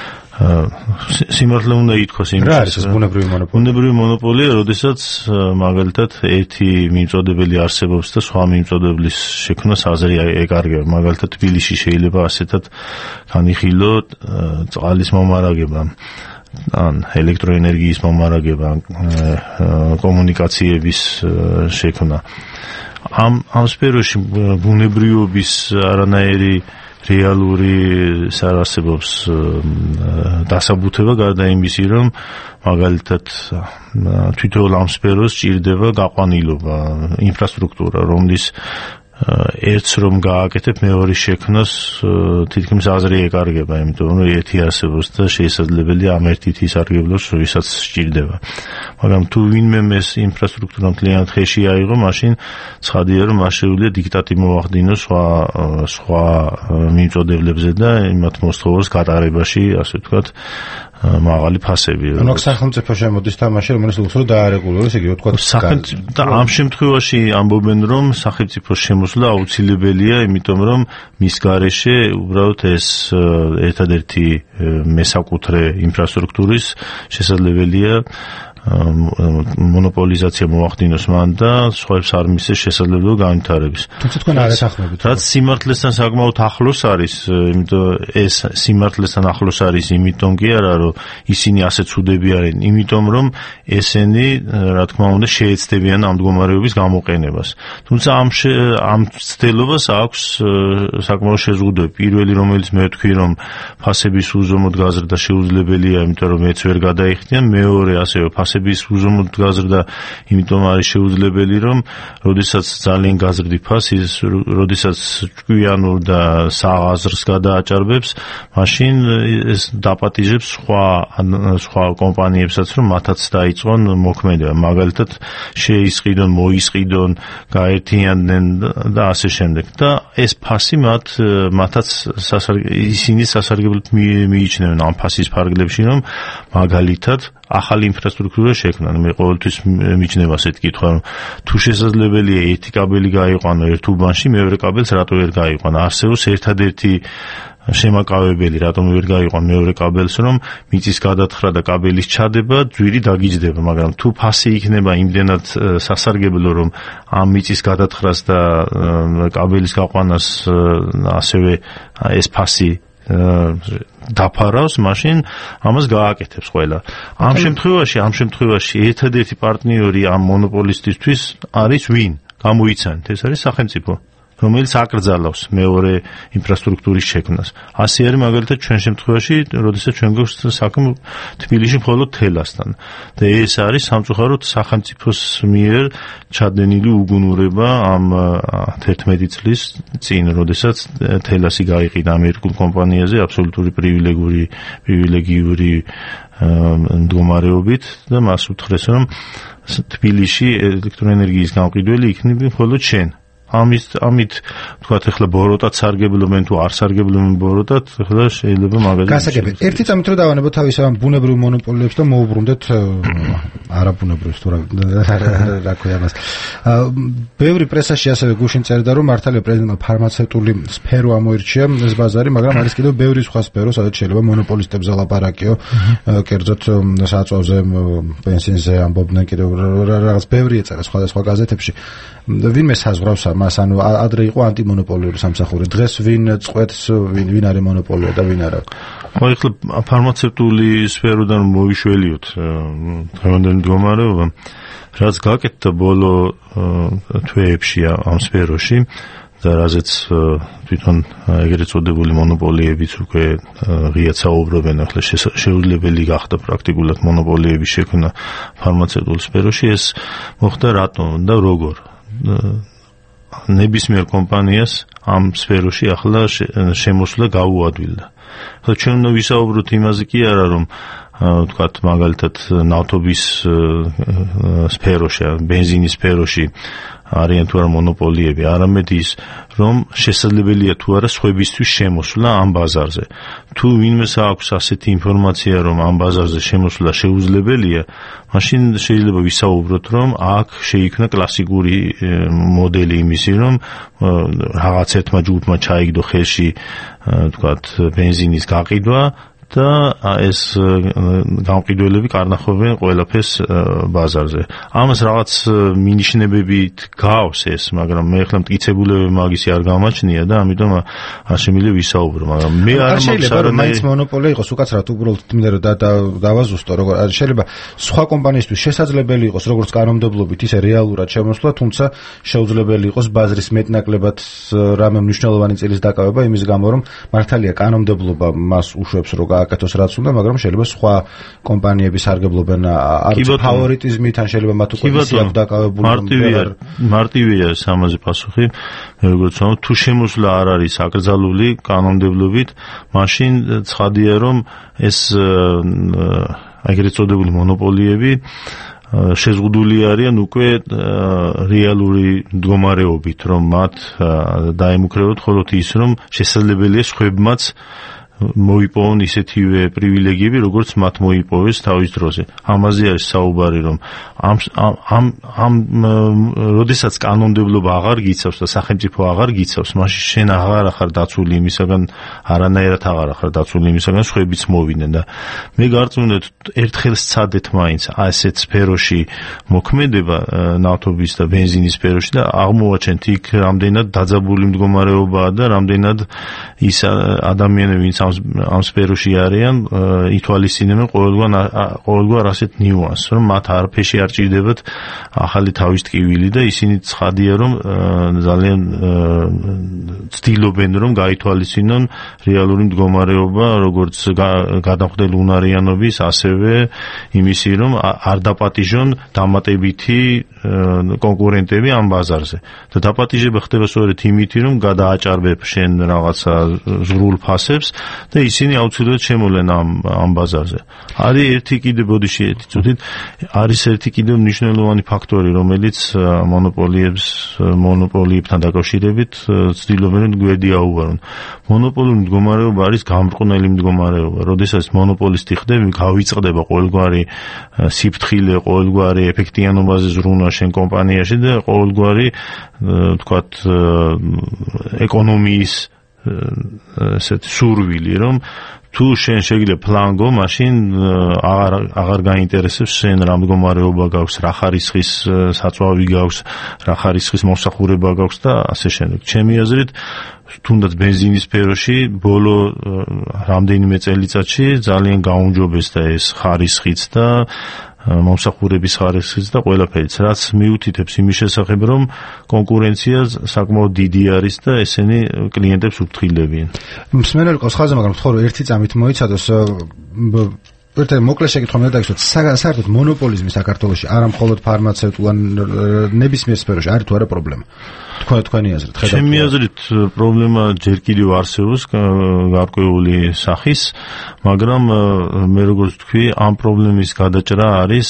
სიმართლე უნდა ითქვას იმის. რა არის ეს ბუნებრივი მონოპოლია? ბუნებრივი მონოპოლია, როდესაც მაგალითად ერთი მიმწოდებელი არსებობს და სხვა მიმწოდებლის შექმნას აზრი ეკარგება. მაგალითად თბილისში შეიძლება ასეთად განიხილო წყალის მომარაგება, ან ელექტროენერგიის მომარაგება, კომუნიკაციების შექმნა. ამ სფეროში ბუნებრივობის არანაირი რეალური სარასებობს დასაბუთება გარდა იმისი, რომ მაგალითად თვითონ ამ სფეროს ჭირდება გაყვანილობა, ინფრასტრუქტურა, რომლის ერთს რომ გააკეთებ, მეორის შექმნას თითქმის აზრი ეკარგება, იმიტომ რომ ერთი არსებობს და შესაძლებელია ამ ერთით ისარგებლოს, ვისაც სჭირდება. მაგრამ თუ ვინმე ეს ინფრასტრუქტურა მთლიანად ხელში აიღო, მაშინ ცხადია, რომ მას შეუძლია დიქტატი მოახდინოს სხვა მიმწოდებლებზე და იმათ მოსთხოვოს გატარებაში, ასე ვთქვათ, მაღალი ფასები. ანუ სახელმწიფო შემოდის თამაში, რომელიც უცხო დაარეგულიროს, იგი ვთქვათ, და ამ შემთხვევაში ამბობენ, რომ სახელმწიფოს შემოსვლა აუცილებელია, იმიტომ რომ მის გარეშე უბრალოდ ეს ერთადერთი მესაკუთრე ინფრასტრუქტურის შესაძლებელია მონოპოლიზაცია მოახდინოს მან და სხვაებს არ მისცეს შესაძლებლობა განვითარების. თუმცა თქვენ არ ეთანხმებით. რაც სიმართლესთან საკმაოდ ახლოს არის, იმიტომ ეს სიმართლესთან ახლოს არის, იმიტომ კი არა, რომ ისინი ასე ცუდები არიან, იმიტომ რომ ესენი, რა თქმა უნდა, შეეცდებიან ამ მდგომარეობის გამოყენებას. თუმცა ამ ცდელობას აქვს საკმაოდ შეზღუდვები. პირველი, რომელიც მე ვთქვი, რომ ფასების უზომოდ გაზრდა შეუძლებელია, იმიტომ რომ მეც ვერ გადაიხდიან, მეორე ასევე ფასების უზომოდ გაზრდა, იმიტომ არის შეუძლებელი, რომ როდესაც ძალიან გაზრდი ფასი, როდესაც ჭკვიანურ და საღაზრს გადააჭარბებს, მაშინ ეს დაპატიჟებს სხვა კომპანიებსაც, რომ მათაც დაიწყონ მოქმედება. მაგალითად, შეისყიდონ, მოისყიდონ, გაერთიანდნენ და ასე შემდეგ. და ეს ფასი მათაც ისინი სასარგებლოდ მიიჩნევენ ამ ფასის ფარგლებში, რომ მაგალითად ახალი ინფრასტრუქტურა შექმნან. მე ყოველთვის მიჩნევა ასეთი კითხვა, რომ თუ შესაძლებელია ერთი კაბელი გაიყვანო ერთ უბანში, მეორე კაბელს რატო ვერ გაიყვანა? არსებობს ერთადერთი შემაკავებელი, რატომ ვერ გაიყვან მეორე კაბელს, რომ მიწის გადათხრა და კაბელის ჩადება ძვირი დაგიჯდება, მაგრამ თუ ფასი იქნება იმდენად სასარგებლო, რომ ამ მიწის გადათხრას და კაბელის გაყვანას ასევე ეს ფასი დაფარავს, მაშინ ამას გააკეთებს ყველა. ამ შემთხვევაში ერთადერთი პარტნიორი ამ მონოპოლისტისთვის არის ვინ? გამოიცანეთ, ეს არის სახელმწიფო, რომელიც აკრძალავს მეორე ინფრასტრუქტურის შექმნას. ასე არის მაგალითად ჩვენ შემთხვევაში, როდესაც ჩვენ გვაქვს საქმე თბილისში მხოლოდ თელასთან. და ეს არის სამწუხაროდ სახელმწიფოს მიერ ჩადენილი უგუნურება ამ 11 წლის წინ, როდესაც თელასი გაიყიდა ამერიკულ კომპანიაზე აბსოლუტური პრივილეგიური მდგომარეობით და მას უთხრეს, რომ თბილისში ელექტროენერგიის გამყიდველი იქნება მხოლოდ შენ. ამით თქვათ ახლა ბოროტად სარგებლობენ თუ არ სარგებლობენ ბოროტად, ახლა შეიძლება მაგალითად გასაგებია. ერთი წამით რომ დავანებოთ თავის ამ ბუნებრივ მონოპოლიებს და მოუბრუნდეთ არაბუნებრივს თუ რა ქვია მას. ბევრი პრესაში ასევე გუშინ წერდა, რომ მართალია პრეზიდენტმა ფარმაცევტული სფერო ამოირჩია ეს ბაზარი, მაგრამ არის კიდევ ბევრი სხვა სფერო, სადაც შეიძლება მონოპოლისტებზე ლაპარაკიო, კერძოდ საწვავზე, პენსიაზე ამბობდნენ კიდევ რაღაც ბევრი ეწერა სხვადასხვა გაზეთებში. ვინმე საზღვრავს მას, ანუ ადრე იყო ანტიმონოპოლიური სამსახური. დღეს ვინ წყვეტს, ვინ არის მონოპოლია და ვინ არა? ხო, ახლა ფარმაცევტული სფეროდან მოვიშველიოთ დღევანდელი მდგომარეობა, რაც გაკეთდა ბოლო თვეებში ამ სფეროში და რაზეც თვითონ ეგრეთ წოდებული მონოპოლიებიც უკვე ღიად საუბრობენ, ახლა შეუძლებელი გახდა პრაქტიკულად მონოპოლიების შექმნა ფარმაცევტულ სფეროში. ეს მოხდა რატომ და როგორ? ნებისმიერ კომპანიას ამ სფეროში ახლა შემოსვლა გაუადვილდა. ახლა ჩვენ უნდა ვისაუბროთ იმაზე კი არა, რომ ვთქვათ, მაგალითად, ნავთობის სფეროში, ბენზინის სფეროში არიან თუ არა მონოპოლიები, არამედ ის, რომ შესაძლებელია თუ არა სხვებისთვის შემოსვლა ამ ბაზარზე. თუ ვინმეს აქვს ასეთი ინფორმაცია, რომ ამ ბაზარზე შემოსვლა შეუძლებელია, მაშინ შეიძლება ვისაუბროთ, რომ აქ შეიქმნა კლასიკური მოდელი იმისი, რომ რაღაც ერთმა ჯგუფმა ჩაიგდო ხელში, ვთქვათ, ბენზინის გაყიდვა და ეს გამყიდველები კარნახობენ ყველაფერს ბაზარზე. ამას რაღაც მინიშნებებით გავს ეს, მაგრამ მე ახლა მტკიცებულებები მაგისი არ გამაჩნია და ამიტომ არ შემიძლია ვისაუბრო, მაგრამ მე არ შეიძლება რომ მაინც მონოპოლია იყოს, უკაცრავად უბრალოდ თმინდა რომ დავაზუსტო, როგორ შეიძლება სხვა კომპანიისთვის შესაძლებელი იყოს როგორც კანონმდებლობით, ისე რეალურად შემოსვლა, თუმცა შეუძლებელი იყოს ბაზრის მეტნაკლებად რამე მნიშვნელოვანი წილის დაკავება იმის გამო, რომ მართალია კანონმდებლობა მას უშვებს რომ აკეთოს რაც უნდა, მაგრამ შეიძლება სხვა კომპანიები სარგებლობენ არც ფავორიტიზმით, ან შეიძლება მათ უკვე ისე აქვს დაკავებული. მარტივია ეს ამაზე პასუხი. მე როგორც ვამბობ, თუ შემოსვლა არ არის აკრძალული კანონმდებლობით, მაშინ ცხადია, რომ ეს ეგრეთ წოდებული მონოპოლიები შეზღუდული არიან უკვე რეალური მდგომარეობით, რომ მათ დაემუქრებოდ მხოლოდ ის, რომ შესაძლებელია სხვებმაც მოიპოვონ ისეთივე პრივილეგიები, როგორც მათ მოიპოვეს თავის დროზე. ამაზე არის საუბარი, რომ როდესაც კანონმდებლობა აღარ გიცავს და სახელმწიფო აღარ გიცავს, მაშინ შენ აღარ ახარ დაცული იმისაგან, არანაირად აღარ ახარ დაცული იმისაგან, სხვებიც მოვიდნენ და მე გარწმუნდით, ერთხელ სცადეთ მაინც ასეთ სფეროში მოქმედება, ნავთობის და ბენზინის სფეროში და აღმოვაჩენთ იქ რამდენად დაძაბული მდგომარეობაა და რამდენად ის ადამიანები, ვინც ამ სფეროში არიან, ითვალისწინებენ ყოველგვარ ასეთ ნიუანსს, რომ მათ არაფერში არ ჭირდებათ ახალი თავის ტკივილი და ისინი ცხადია, რომ ძალიან ცდილობენ, რომ გაითვალისწინონ რეალური მდგომარეობა, როგორც გადამხდელი უნარიანობის, ასევე იმისი, რომ არ დაპატიჟონ დამატებითი კონკურენტები ამ ბაზარზე. და დაპატიჟება ხდება სწორედ იმით, რომ გადააჭარბებ შენ რაღაცა ზღვრულ ფასებს და ისინი აუცილებლად შემოვლენ ამ ბაზარზე. არის ერთი კიდე ბოდიში არის ერთი კიდე მნიშვნელოვანი ფაქტორი, რომელიც მონოპოლიებთან დაკავშირებით ცდილობენ გვერდი აუვარონ. მონოპოლიური მდგომარეობა არის გამრყნელი მდგომარეობა. როდესაც მონოპოლისტი ხდები, გავიწყდება ყოველგვარი სიფრთხილე, ყოველგვარი ეფექტიანობაზე ზრუნვა შენ კომპანიაში და ყოველგვარი, ვთქვათ, ეკონომიის ესეთ სურვილი, რომ თუ შენ შეგიძლია ფლანგო, მაშინ აღარ გაინტერესებს შენ რა მდგომარეობა გაქვს, რა ხარისხის საწვავი გაქვს, რა ხარისხის მომსახურება გაქვს და ასე შემდეგ. ჩემი აზრით, თუნდაც ბენზინის სფეროში ბოლო რამდენიმე წელიწადში ძალიან გაუმჯობესდა ეს ხარისხიც და მომსახურების ხარისხიც და ყველაფერიც, რაც მიუთითებს იმის შესახებ, რომ კონკურენცია საკმაოდ დიდი არის და ესენი კლიენტებს უფრთხილებიან. მსმენელი ყავს ხაზზე, მაგრამ თქო რომ ერთი წამით მოიცადოს ერთ მოკლე შეკითხვა მინდა დაგისვათ, საერთოდ მონოპოლიზმი საქართველოში არა მხოლოდ ფარმაცევტულ ან ნებისმიერ სფეროში არის თუ არა პრობლემა? თქვენი აზრით, ხედავთ? ჩემი აზრით, პრობლემა ჯერ კიდევ არსებობს გარკვეული სახის, მაგრამ მე როგორც ვთქვი, ამ პრობლემის გადაჭრა არის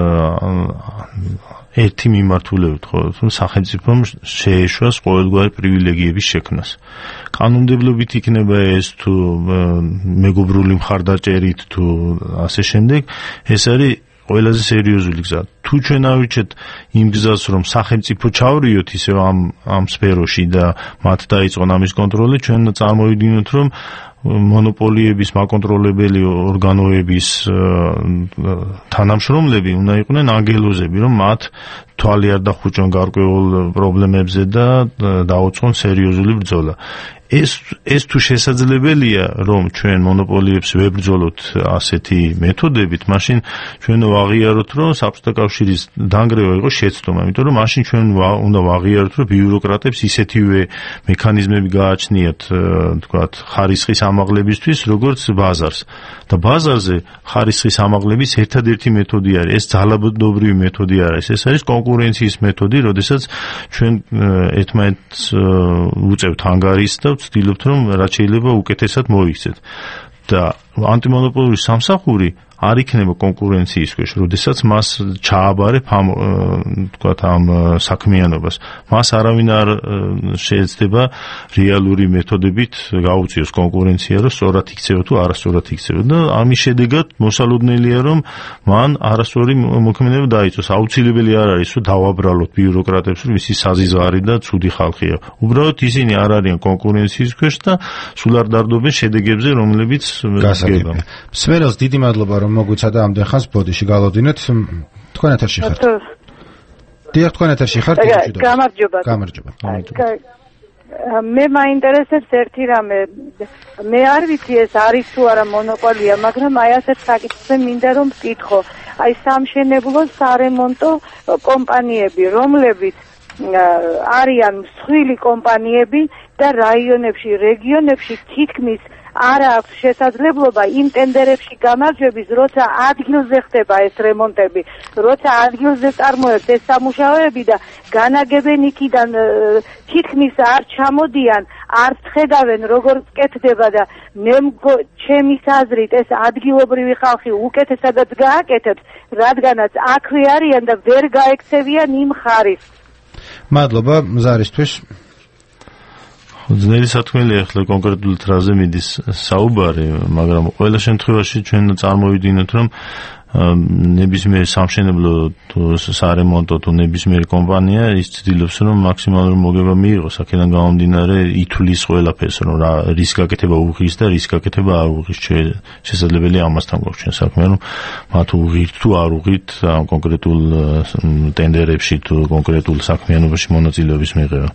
ერთი მიმართულებით, ხო, სახელმწიფომ შეეშვას ყოველგვარი პრივილეგიების შექმნას. კანონმდებლობით იქნება ეს თუ მეგობრული მხარდაჭერით თუ ასე შემდეგ, ეს არის ყველაზე სერიოზული გზა. თუ ჩვენ ავიჩეთ იმ გზას, რომ სახელმწიფო ჩავრიოთ ისევ ამ სფეროში და მათ დაიწყონ ამის კონტროლი, ჩვენ წარმოვიდგინოთ, რომ მონოპოლიების მაკონტროლებელი ორგანოების თანამშრომლები უნდა იყვნენ ანგელოზები, რომ მათ თვალი არ დახუჭონ გარკვეულ პრობლემებზე და დაუწყონ სერიოზული ბრძოლა. ეს თუ შესაძლებელია, რომ ჩვენ მონოპოლიებს ვებრძოლოთ ასეთი მეთოდებით, მაშინ ჩვენ ვაღიაროთ, რომ საბჭოთა კავშირის დანგრევა იყო შეცდომა, იმიტომ რომ მაშინ ჩვენ უნდა ვაღიაროთ, რომ ბიუროკრატებს ისეთივე მექანიზმები გააჩნიათ, თქვათ, ხარისხის ამაღლებისთვის, როგორც ბაზარს. და ბაზარზე ხარისხის ამაღლების ერთადერთი მეთოდი არის, ეს ძალადობრივი მეთოდი არის, ეს არის კონკურენციის მეთოდი, როდესაც ჩვენ ერთმანეთს უწევთ ანგარიშს და ვცდილობთ, რომ რაც შეიძლება უკეთესად მოიქცეთ. და ანტიმონოპოლიური სამსახური არ იქნება კონკურენციის ქვეშ, როდესაც მას ჩააბარებ ამ საქმიანობას. მას არავინ არ შეეცდება რეალური მეთოდებით გაუწიოს კონკურენცია, რომ სწორად იქცევა თუ არასწორად იქცევა. და ამის შედეგად მოსალოდნელია, რომ მან არასწორი მოქმედება დაიწყოს. აუცილებელი არ არის, რომ დავაბრალოთ ბიუროკრატებს, რომ ისი საზღვარი და ცუდი ხალხია. უბრალოდ ისინი არ არიან კონკურენციის ქვეშ და სულ არ დარდობენ შედეგებზე, რომლებიც გასაგებია. სვერელს დიდი მადლობა, რომ მოგვიცადა ამდენ ხანს ბოდიში გალოდინეთ. თქვენ ეთერში ხართ. დიახ, თქვენ ეთერში ხართ. გამარჯობა. მე მაინტერესებს ერთი რამე. მე არ ვიცი ეს არის თუ არა მონოპოლია, მაგრამ აი ასეთ საკითხზე მინდა რომ ვკითხო. აი სამშენებლო სარემონტო კომპანიები, რომლებიც არიან მსხვილი კომპანიები და რაიონებში, რეგიონებში თითქმის არ აქვს შესაძლებლობა იმ ტენდერებში გამარჯვების, როცა ადგილზე ხდება ეს რემონტები, როცა ადგილზე წარმოებს ეს სამუშაოები და განაგებენ იქიდან თითქმის არ ჩამოდიან, არც ხედავენ როგორ კეთდება და მე ჩემის აზრით ეს ადგილობრივი ხალხი უკეთესადაც გააკეთებს, რადგანაც აქვე არიან და ვერ გაექცევიან იმ ხარისხს. მადლობა ზარისთვის. ძნელი სათქმელია ახლა კონკრეტულად რაზე მიდის საუბარი, მაგრამ ყველა შემთხვევაში ჩვენ წარმოვიდგინოთ, რომ ნებისმიერ სამშენებლო თუ სარემონტო თუ ნებისმიერ კომპანია ის ცდილობს, რომ მაქსიმალური მოგება მიიღოს, აქედან გამომდინარე ითვლის ყველაფერს, რომ რა რის გაკეთება უღირს და რის გაკეთება არ უღირს. შესაძლებელია ამასთან გვაქვს ჩვენ საქმე, რომ მათ უღირთ თუ არ უღირთ კონკრეტულ ტენდერებში თუ კონკრეტულ საქმიანობაში მონაწილეობის მიღება.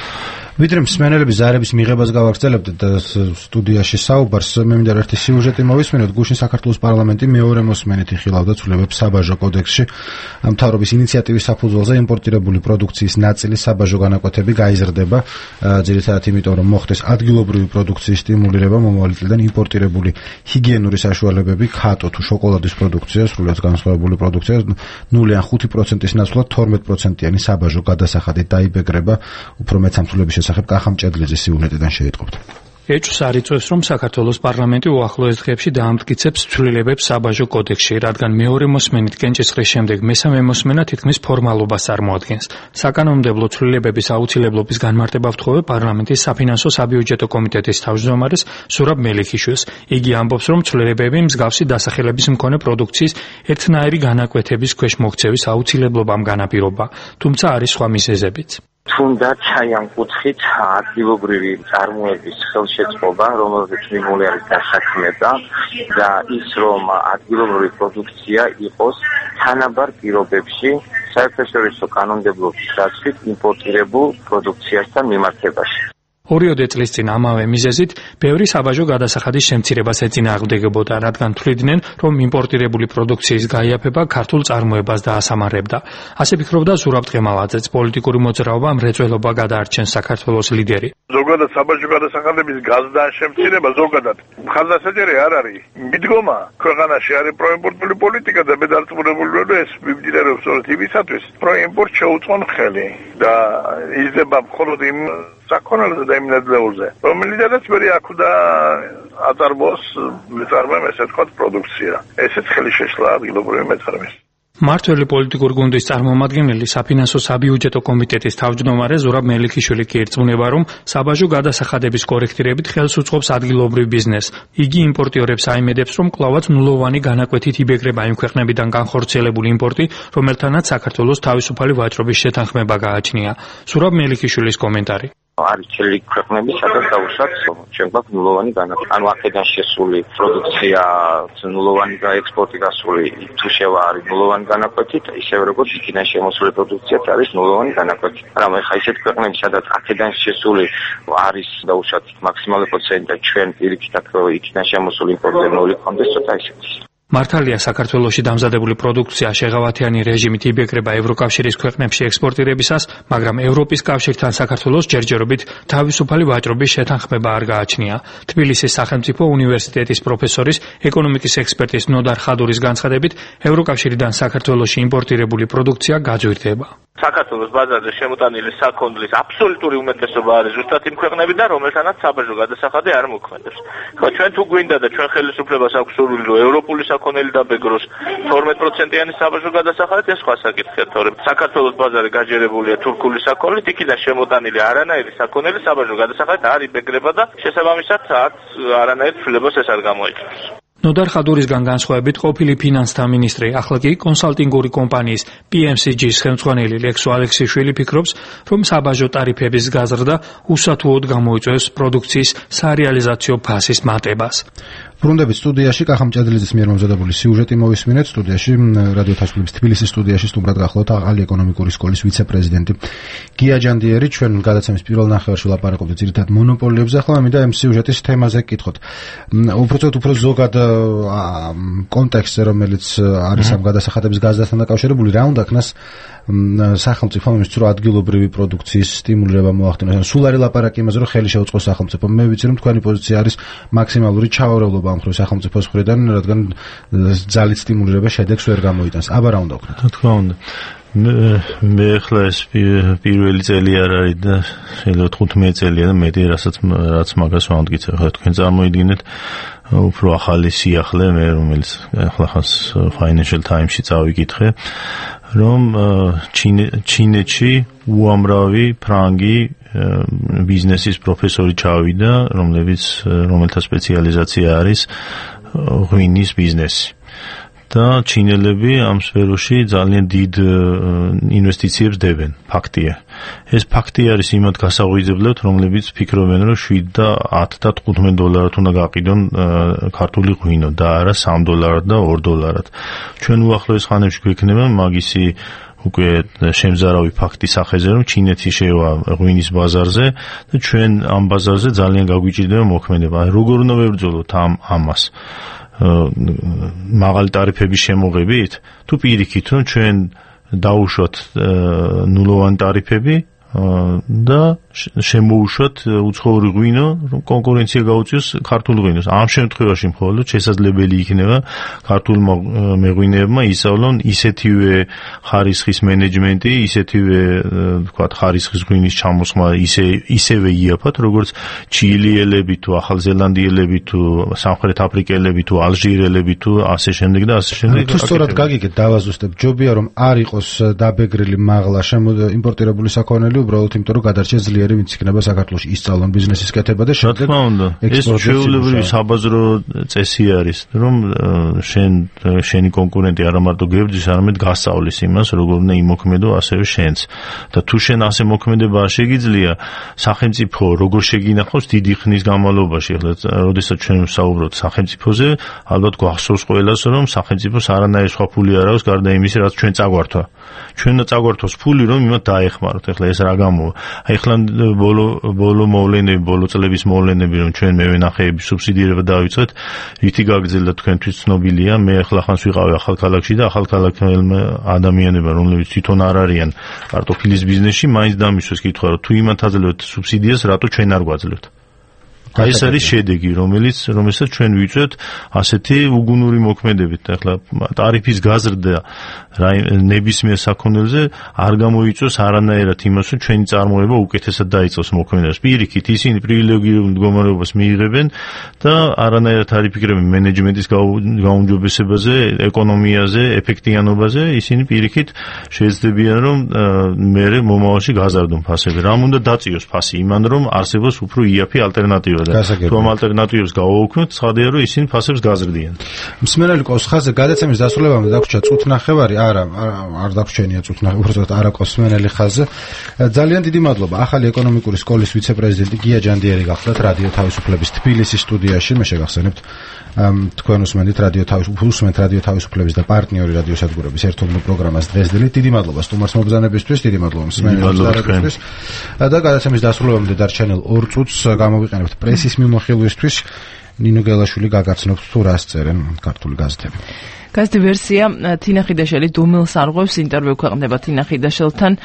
ვიდრე მსმენელების ზარების მიღებას გავაგრძელებთ და სტუდიაში საუბარს, მე მინდა ერთი სიუჟეტი მოვისმენოთ. გუშინ საქართველოს პარლამენტი მეორე მოსმენით იხილავდა ცვლილებებს საბაჟო კოდექსში. მთავრობის ინიციატივის საფუძველზე იმპორტირებული პროდუქციის ნაწილი საბაჟო განაკვეთები გაიზრდება, ძირითადად იმიტომ, რომ მოხდეს ადგილობრივი პროდუქციის სტიმულირება, მომავალი წლიდან იმპორტირებული ჰიგიენური საშუალებები, ქატო თუ შოკოლადის პროდუქცია, სრულიად განსხვავებული პროდუქცია 0-ან 5%-ის ნაცვლად 12%-იანი საბაჟო გადასახადით დაიბეგრება. უფრო მეცამსულების სახებ კახამჭედლიძის სიუჟეტიდან შეიტყობთ. ეჭვს არ იწვევს, რომ საქართველოს პარლამენტი უახლოეს დღეებში დაამტკიცებს ცვლილებებს საბაჟო კოდექსში, რადგან მეორე მოსმენით კენჭისყრის შემდეგ მესამე მოსმენა თითქმის ფორმალობას წარმოადგენს. საკანონმდებლო ცვლილებების აუცილებლობის განმარტება ვთხოვე პარლამენტის საფინანსო საბიუჯეტო კომიტეტის თავმჯდომარეს ზურაბ მელიქიშვილს. იგი ამბობს, რომ ცვლილებები მსგავსი დასახელების მქონე პროდუქციის ერთნაირი განაკვეთების ქვეშ მოქცევის აუცილებლობამ განაპირობა, თუმცა არის სხვა მიზეზებიც. თუნდაც აი ამ კუთხით ადგილობრივი წარმოების ხელშეწყობა, რომელზეც მიმული არის დასაქმება და ის, რომ ადგილობრივი პროდუქცია იყოს თანაბარ პირობებში საერთაშორისო კანონმდებლობის დაცვით იმპორტირებულ პროდუქციასთან მიმართებაში. ორიოდე წლის წინ ამავე მიზეზით ბევრი საბაჟო გადასახადის შემცირებას ეწინააღმდეგებოდა, რადგან თვლიდნენ, რომ იმპორტირებული პროდუქციის გაიაფება ქართულ წარმოებას დაასამარებდა. ასე ფიქრობდა ზურაბ ტყემალაძეც, პოლიტიკური მოძრაობა მრეწველობა გადაარჩენს საქართველოს ლიდერი. ზოგადად საბაჟო გადასახადების გაზდა შემცირება ზოგადად მხარდასაჭერი არ არის. მიდგომა ქვეყანაში არის პროიმპორტული პოლიტიკა და მე დარწმუნებული ვარ, რომ ეს მიმდინარეობს სწორედ იმისათვის, რომ იმპორტ შეუწყონ ხელი და იზრდება მხოლოდ იმ საკონელზე და იმ ნედლეულზე, რომელიდანაც მე აკვდა აწარმოოს მეწარმეებს, ესე ვთქვათ, პროდუქცია. ესეც ხელი შეშლა ადგილობრივი მეწარმეს. მართველი პოლიტიკური გუნდის წარმომადგენელი საფინანსო საბიუჯეტო კომიტეტის თავმჯდომარე ზურაბ მელიქიშვილი კი ერწმუნება, რომ საბაჟო გადასახადების კორექტირებით ხელს უწყობს ადგილობრივ ბიზნესს. იგი იმპორტიორებს აიმედებს, რომ კვლავაც ნულოვანი განაკვეთით იბეგრება იმ ქვეყნებიდან განხორციელებული იმპორტი, რომელთანაც საქართველოს თავისუფალი ვაჭრობის შეთანხმება გააჩნია. ზურაბ მელიქიშვილის კომენტარი. არის ჩელი ქვეყნები, სადაც დაუშვათ ჩვენ გვაქვს ნულოვანი განაკვეთი. ანუ აქედან შესული პროდუქცია ნულოვანი გაექსპორტი გასული თუ შევა არის ნულოვანი განაკვეთი, ისევე როგორც იქიდან შემოსული პროდუქციაც არის ნულოვანი განაკვეთი. მაგრამ ეხლა ისეთ ქვეყნები, სადაც აქედან შესული არის დაუშვათ მაქსიმალური პროცენტი და ჩვენ პირიქით იქიდან შემოსული იმპორტზე ნული კონდეს ცოტა ისეთი. მართალია საქართველოში დამზადებული პროდუქცია შეღავათიანი რეჟიმით იბეგრება ევროკავშირის ქვეყნებში ექსპორტირებისას, მაგრამ ევროპის კავშირთან საქართველოს ჯერჯერობით თავისუფალი ვაჭრობის შეთანხმება არ გააჩნია. თბილისის სახელმწიფო უნივერსიტეტის პროფესორის, ეკონომიკის ექსპერტის ნოდარ ხადურის განცხადებით, ევროკავშირიდან საქართველოში იმპორტირებული პროდუქცია გაძვირდება. საქართველოს ბაზარზე შემოტანილი საქონლის აბსოლუტური უმეტესობა არის ზუსტად იმ ქვეყნებიდან, რომელთანაც საბაჟო გადასახადი არ მოქმედებს. ხო, ჩვენ თუ გვინდა და ჩვენ ხელისუფლებას აქვს სურვილი, რომ ევროპული საქონელი დაბეგროს 12%-იანი საბაჟო გადასახადით, ეს სხვა საკითხია, თორემ საქართველოს ბაზარი გაჯერებულია თურქული საქონლით, იქიდან შემოტანილი არანაირი საქონელი საბაჟო გადასახადით არ იბეგრება და შესაბამისად არანაირ ცვლილებას ეს არ გამოიწვევს. ნოდარ ხადურისგან განსხვავებით ყოფილი ფინანსთა მინისტრი, ახლა კი კონსალტინგური კომპანიის PMCG-ის ხელმძღვანელი ლექსო ალექსიშვილი ფიქრობს, რომ საბაჟო ტარიფების გაზრდა უსათუოდ გამოიწვევს პროდუქციის სარეალიზაციო ფასის მატებას. ბრუნდებით სტუდიაში კახამ ჭედლიძის მიერ მომზადებული სიუჟეტი მოვისმინეთ. სტუდიაში რადიო თავისუფლების თბილისის სტუდიაში სტუმრად გახლავთ ახალი ეკონომიკური სკოლის ვიცე-პრეზიდენტი გია ჯანდიერი. ჩვენ გადაცემის პირველ ნახევარში ვლაპარაკობთ ძირითადად მონოპოლიებზე, ახლა მინდა ამ სიუჟეტის თემაზე გკითხოთ. უფრო ზოგად კონტექსტზე, რომელიც არის ამ გადასახადების გაზრდასთან დაკავშირებული, რა უნდა ქნას სახელმწიფო იმისთვის, რომ ადგილობრივი პროდუქციის სტიმულირება მოახდინოს. სულ არის ლაპარაკი იმაზე, რომ ხელი შეუწყოს სახელმწიფომ. მე ვიცი, რომ თქვენი პოზიცია არის მაქსიმალური ჩაურევლობა ამ მხრივ სახელმწიფოს მხრიდან, რადგან ძალით სტიმულირება შედეგს ვერ გამოიტანს. აბა რა უნდა ვქნათ? რა თქმა უნდა. მე ახლა ეს პირველი წელი არ არის და შეიძლება 15 წელია და მეტი რაც მაგას ვამტკიცე. ახლა თქვენ წარმოიდგინეთ უფრო ახალი სიახლე, მე რომელიც ახლა ხას Financial Times-ში წავიკითხე, რომ ჩინეთში უამრავი ფრანგი ბიზნესის პროფესორი ჩავიდა, რომელთა სპეციალიზაცია არის ღვინის ბიზნესი. და ჩინელები ამ სფეროში ძალიან დიდ ინვესტიციებს დებენ, ფაქტია. ეს ფაქტი არის იმათ გასაღვიძებლად, რომლებიც ფიქრობენ, რომ 7 და 10 და 15 დოლარად უნდა გაყიდონ ქართული ღვინო და არა 3 დოლარად და 2 დოლარად. ჩვენ უახლოეს ხანებში გვექნება მაგისი უკვე შემზარავი ფაქტი სახეზე, რომ ჩინეთი შევა ღვინის ბაზარზე და ჩვენ ამ ბაზარზე ძალიან გაგვიჭირდება მოქმედება. როგორ უნდა ვებრძოლოთ ამას? მაღალი ტარიფების შემოღებით, თუ პირიქით, რომ ჩვენ დაუშვათ ნულოვანი ტარიფები და შემოუშვათ უცხოური ღვინო, რომ კონკურენცია გაუწიოს ქართულ ღვინოს. ამ შემთხვევაში მხოლოდ შესაძლებელი იქნება ქართულ მეღვინეებმა ისწავლონ ისეთივე ხარისხის მენეჯმენტი, ისეთივე ვთქვათ ხარისხის ღვინის ჩამოსხმა ისევე იაფად, როგორც ჩილიელები თუ ახალზელანდიელები თუ სამხრეთ აფრიკელები თუ ალჟირელები თუ ასე შემდეგ და ასე შემდეგ. თუ სწორად გაგიგეთ, დავაზუსტებ, ჯობია რომ არ იყოს დაბეგრილი მაღლა იმპორტირებული საქონელი, უბრალოდ იმიტომ რომ გადარჩეს ძლიერი, ვინც იქნება საქართველოში ისწავლონ ბიზნესის კეთება და შემდეგ ეს ჩვეულებრივი საბაზრო წესი არის, რომ შენი კონკურენტი არა მარტო გებრძვის, არამედ გასწავლის იმას, როგორ უნდა იმოქმედო ასევე შენც. და თუ შენ ასე მოქმედება არ შეგიძლია, სახელმწიფო როგორ შეგინახავს დიდი ხნის განმავლობაში, ახლა როდესაც ჩვენ ვსაუბრობთ სახელმწიფოზე, ალბათ გვახსოვს ყველას, რომ სახელმწიფოს არანაირი სხვა ფული არ აქვს გარდა იმისა, რაც ჩვენ წაგვართვა. ჩვენ უნდა წაგვართვას ფული, რომ იმათ დაეხმაროთ. ახლა ეს რა გამოვა? აი ახლა ბოლო მოვლენები, ბოლო წლების მოვლენები, რომ ჩვენ მევენახეების სუბსიდირება დავიწყეთ, რითი გაგრძელდა თქვენთვის ცნობილია. მე ახლა ხანს ვიყავი ახალქალაქში და ახალქალაქელმა ადამიანებმა, რომლებიც თვითონ არ არიან კარტოფილის ბიზნესში, მაინც დამისვეს კითხვა, რომ თუ იმათ აძლევთ სუბსიდიას, რატო ჩვენ არ გვაძლევთ? აი ეს არის შედეგი, რომელსაც ჩვენ ვიწვევთ ასეთი უგუნური მოქმედებით. ახლა ტარიფის გაზრდა ნებისმიერ საქონელზე არ გამოიწვევს არანაირად იმას, რომ ჩვენი წარმოება უკეთესად დაიწყოს მოქმედებას. პირიქით, ისინი პრივილეგირებულ მდგომარეობას მიიღებენ და არანაირად არ იფიქრებენ მენეჯმენტის გაუმჯობესებაზე, ეკონომიაზე, ეფექტიანობაზე. ისინი პირიქით შეეცდებიან, რომ მერე მომავალში გაზარდონ ფასები. რამ უნდა დაწიოს ფასი? იმან, რომ არსებობს უფრო იაფი ალტერნატივა. თუ ამ ალტერნატივებს გავაუქმებთ, ცხადია, რომ ისინი ფასებს გაზრდიან. მსმენელი ყავს ხაზზე, გადაცემის დასრულებამდე დაგვრჩა წუთნახევარი, არ დაგვრჩენია წუთნახევარი, უბრალოდ არა ყავს მსმენელი ხაზზე. ძალიან დიდი მადლობა. ახალი ეკონომიკური სკოლის ვიცე-პრეზიდენტი გია ჯანდიერი გახლდათ რადიო თავისუფლების თბილისის სტუდიაში. მე შეგახსენებთ თქვენ უსმენთ რადიო თავისუფლების და პარტნიორი რადიოსადგურების ერთობლივ პროგრამას დღესდღეობით. დიდი მადლობა სტუმარს მობრძანებისთვის, დიდი მადლობა მსმენელებს. და გადაცემის დასრულებამდე დარჩენილ 2 წუთს გამოვიყენებთ პრესის მიმოხილვისთვის. ნინო გელაშვილი გაგაცნობთ თუ რას წერენ ქართული გაზეთები. გაზეთი ვერსია თინა ხიდაშელი დუმილს არღვევს, ინტერვიუ ქვეყნდება თინა ხიდაშელთან.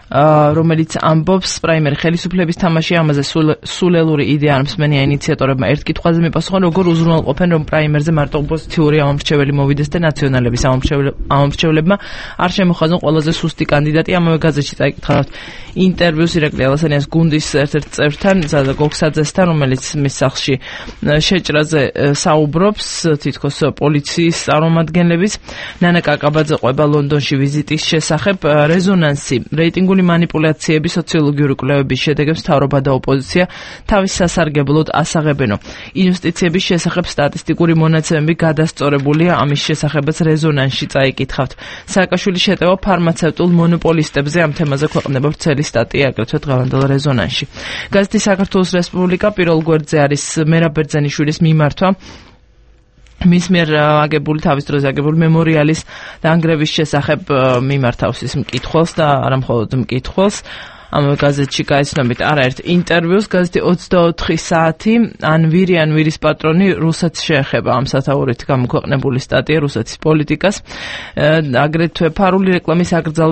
რომელიც ამბობს პრაიმერი ხელისუფლების თამაში ამაზე სულელური იდეა არ მსმენია ინიციატორებმა ერთ კითხვაზე მიპასუხონ როგორ უზრუნველყოფენ რომ პრაიმერზე მარტო ოპოზიციური ამომრჩეველი მოვიდეს და ნაციონალების ამომრჩევლებმა არ შემოხაზონ ყველაზე სუსტი კანდიდატი ამავე გაზეთში წაიკითხავთ ინტერვიუს ირაკლი ალასანიას გუნდის ერთ-ერთ წევრთან ზადა გოგსაძესთან რომელიც მის სახლში შეჭრაზე საუბრობს თითქოს პოლიციის წარმომადგენლების ნანა კაკაბაძე ყვება ლონდონში ვიზიტის შესახებ რეზონანსი რეიტინგული манипуляციები სოციოლოგიური კვლევების შედეგებს მთავრობა და ოპოზიცია თავის სასარგებლოდ ასაღებენო ინვესტიციების შესახებ სტატისტიკური მონაცემები გადასწორებულია ამის შესახებაც რეზონანსში წაიკითხავთ სააკაშვილი შეტევა ფარმაცევტულ მონოპოლისტებზე ამ თემაზე ქვეყნდება ვრცელი სტატია აგრეთვე დღევანდელ რეზონანსში გაზეთი საქართველოს რესპუბლიკა პირველ გვერდზე არის მერაბ ბერძენიშვილის მიმართვა მის მიერ აგებული თავის დროზე აგებული მემორიალის დაანგრევის შესახებ მიმართავს ის მკითხველს და არა მხოლოდ მკითხველს ამ გაზეთში გაიცნობით არაერთ ინტერვიუს გაზეთი 24 საათი ან ვირის პატრონი რუსეთს შეეხება ამ სათაურით გამოქვეყნებული სტატია რუსეთის პოლიტიკას აგრეთვე ფარული რეკლამის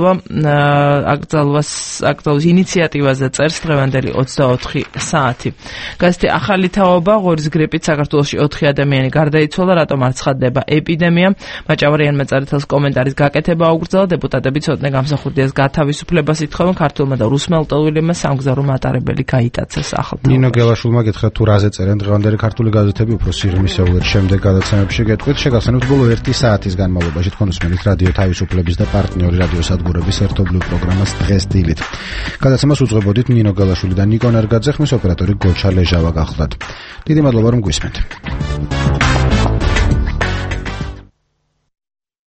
აკრძალვას ინიციატივაზე წერს დღევანდელი 24 საათი გაზეთი ახალი თაობა ღორის გრიპით საქართველოში 4 ადამიანი გარდაიცვალა რატომ არ ცხადდება ეპიდემია მაჭავარიანმა წერეთელს კომენტარის გაკეთება აუგრძელა დეპუტატები ცოტნე გამსახურდიას გათავისუფლებას ითხოვენ ქართულმა და მელტოვილებმა სამგზავრო მატარებელი გაიტაცეს ახალ ნინო გელაშვილმა გითხრა თუ რაზე წერენ დღევანდელი ქართული გაზეთები უფრო სიღრმისეულად შემდეგ გადაცემებში გეტყვით შეგახსენებთ ბოლო 1 საათის განმავლობაში თქვენ უსმენთ რადიო თავისუფლების და პარტნიორი რადიოსადგურების ერთობლივ პროგრამას დღეს დილით გადაცემას უძღვებოდით ნინო გელაშვილი და ნიკო ნერგაძე ხმის ოპერატორი გოჩა ლეჟავა გახლდათ დიდი მადლობა რომ გვისმენთ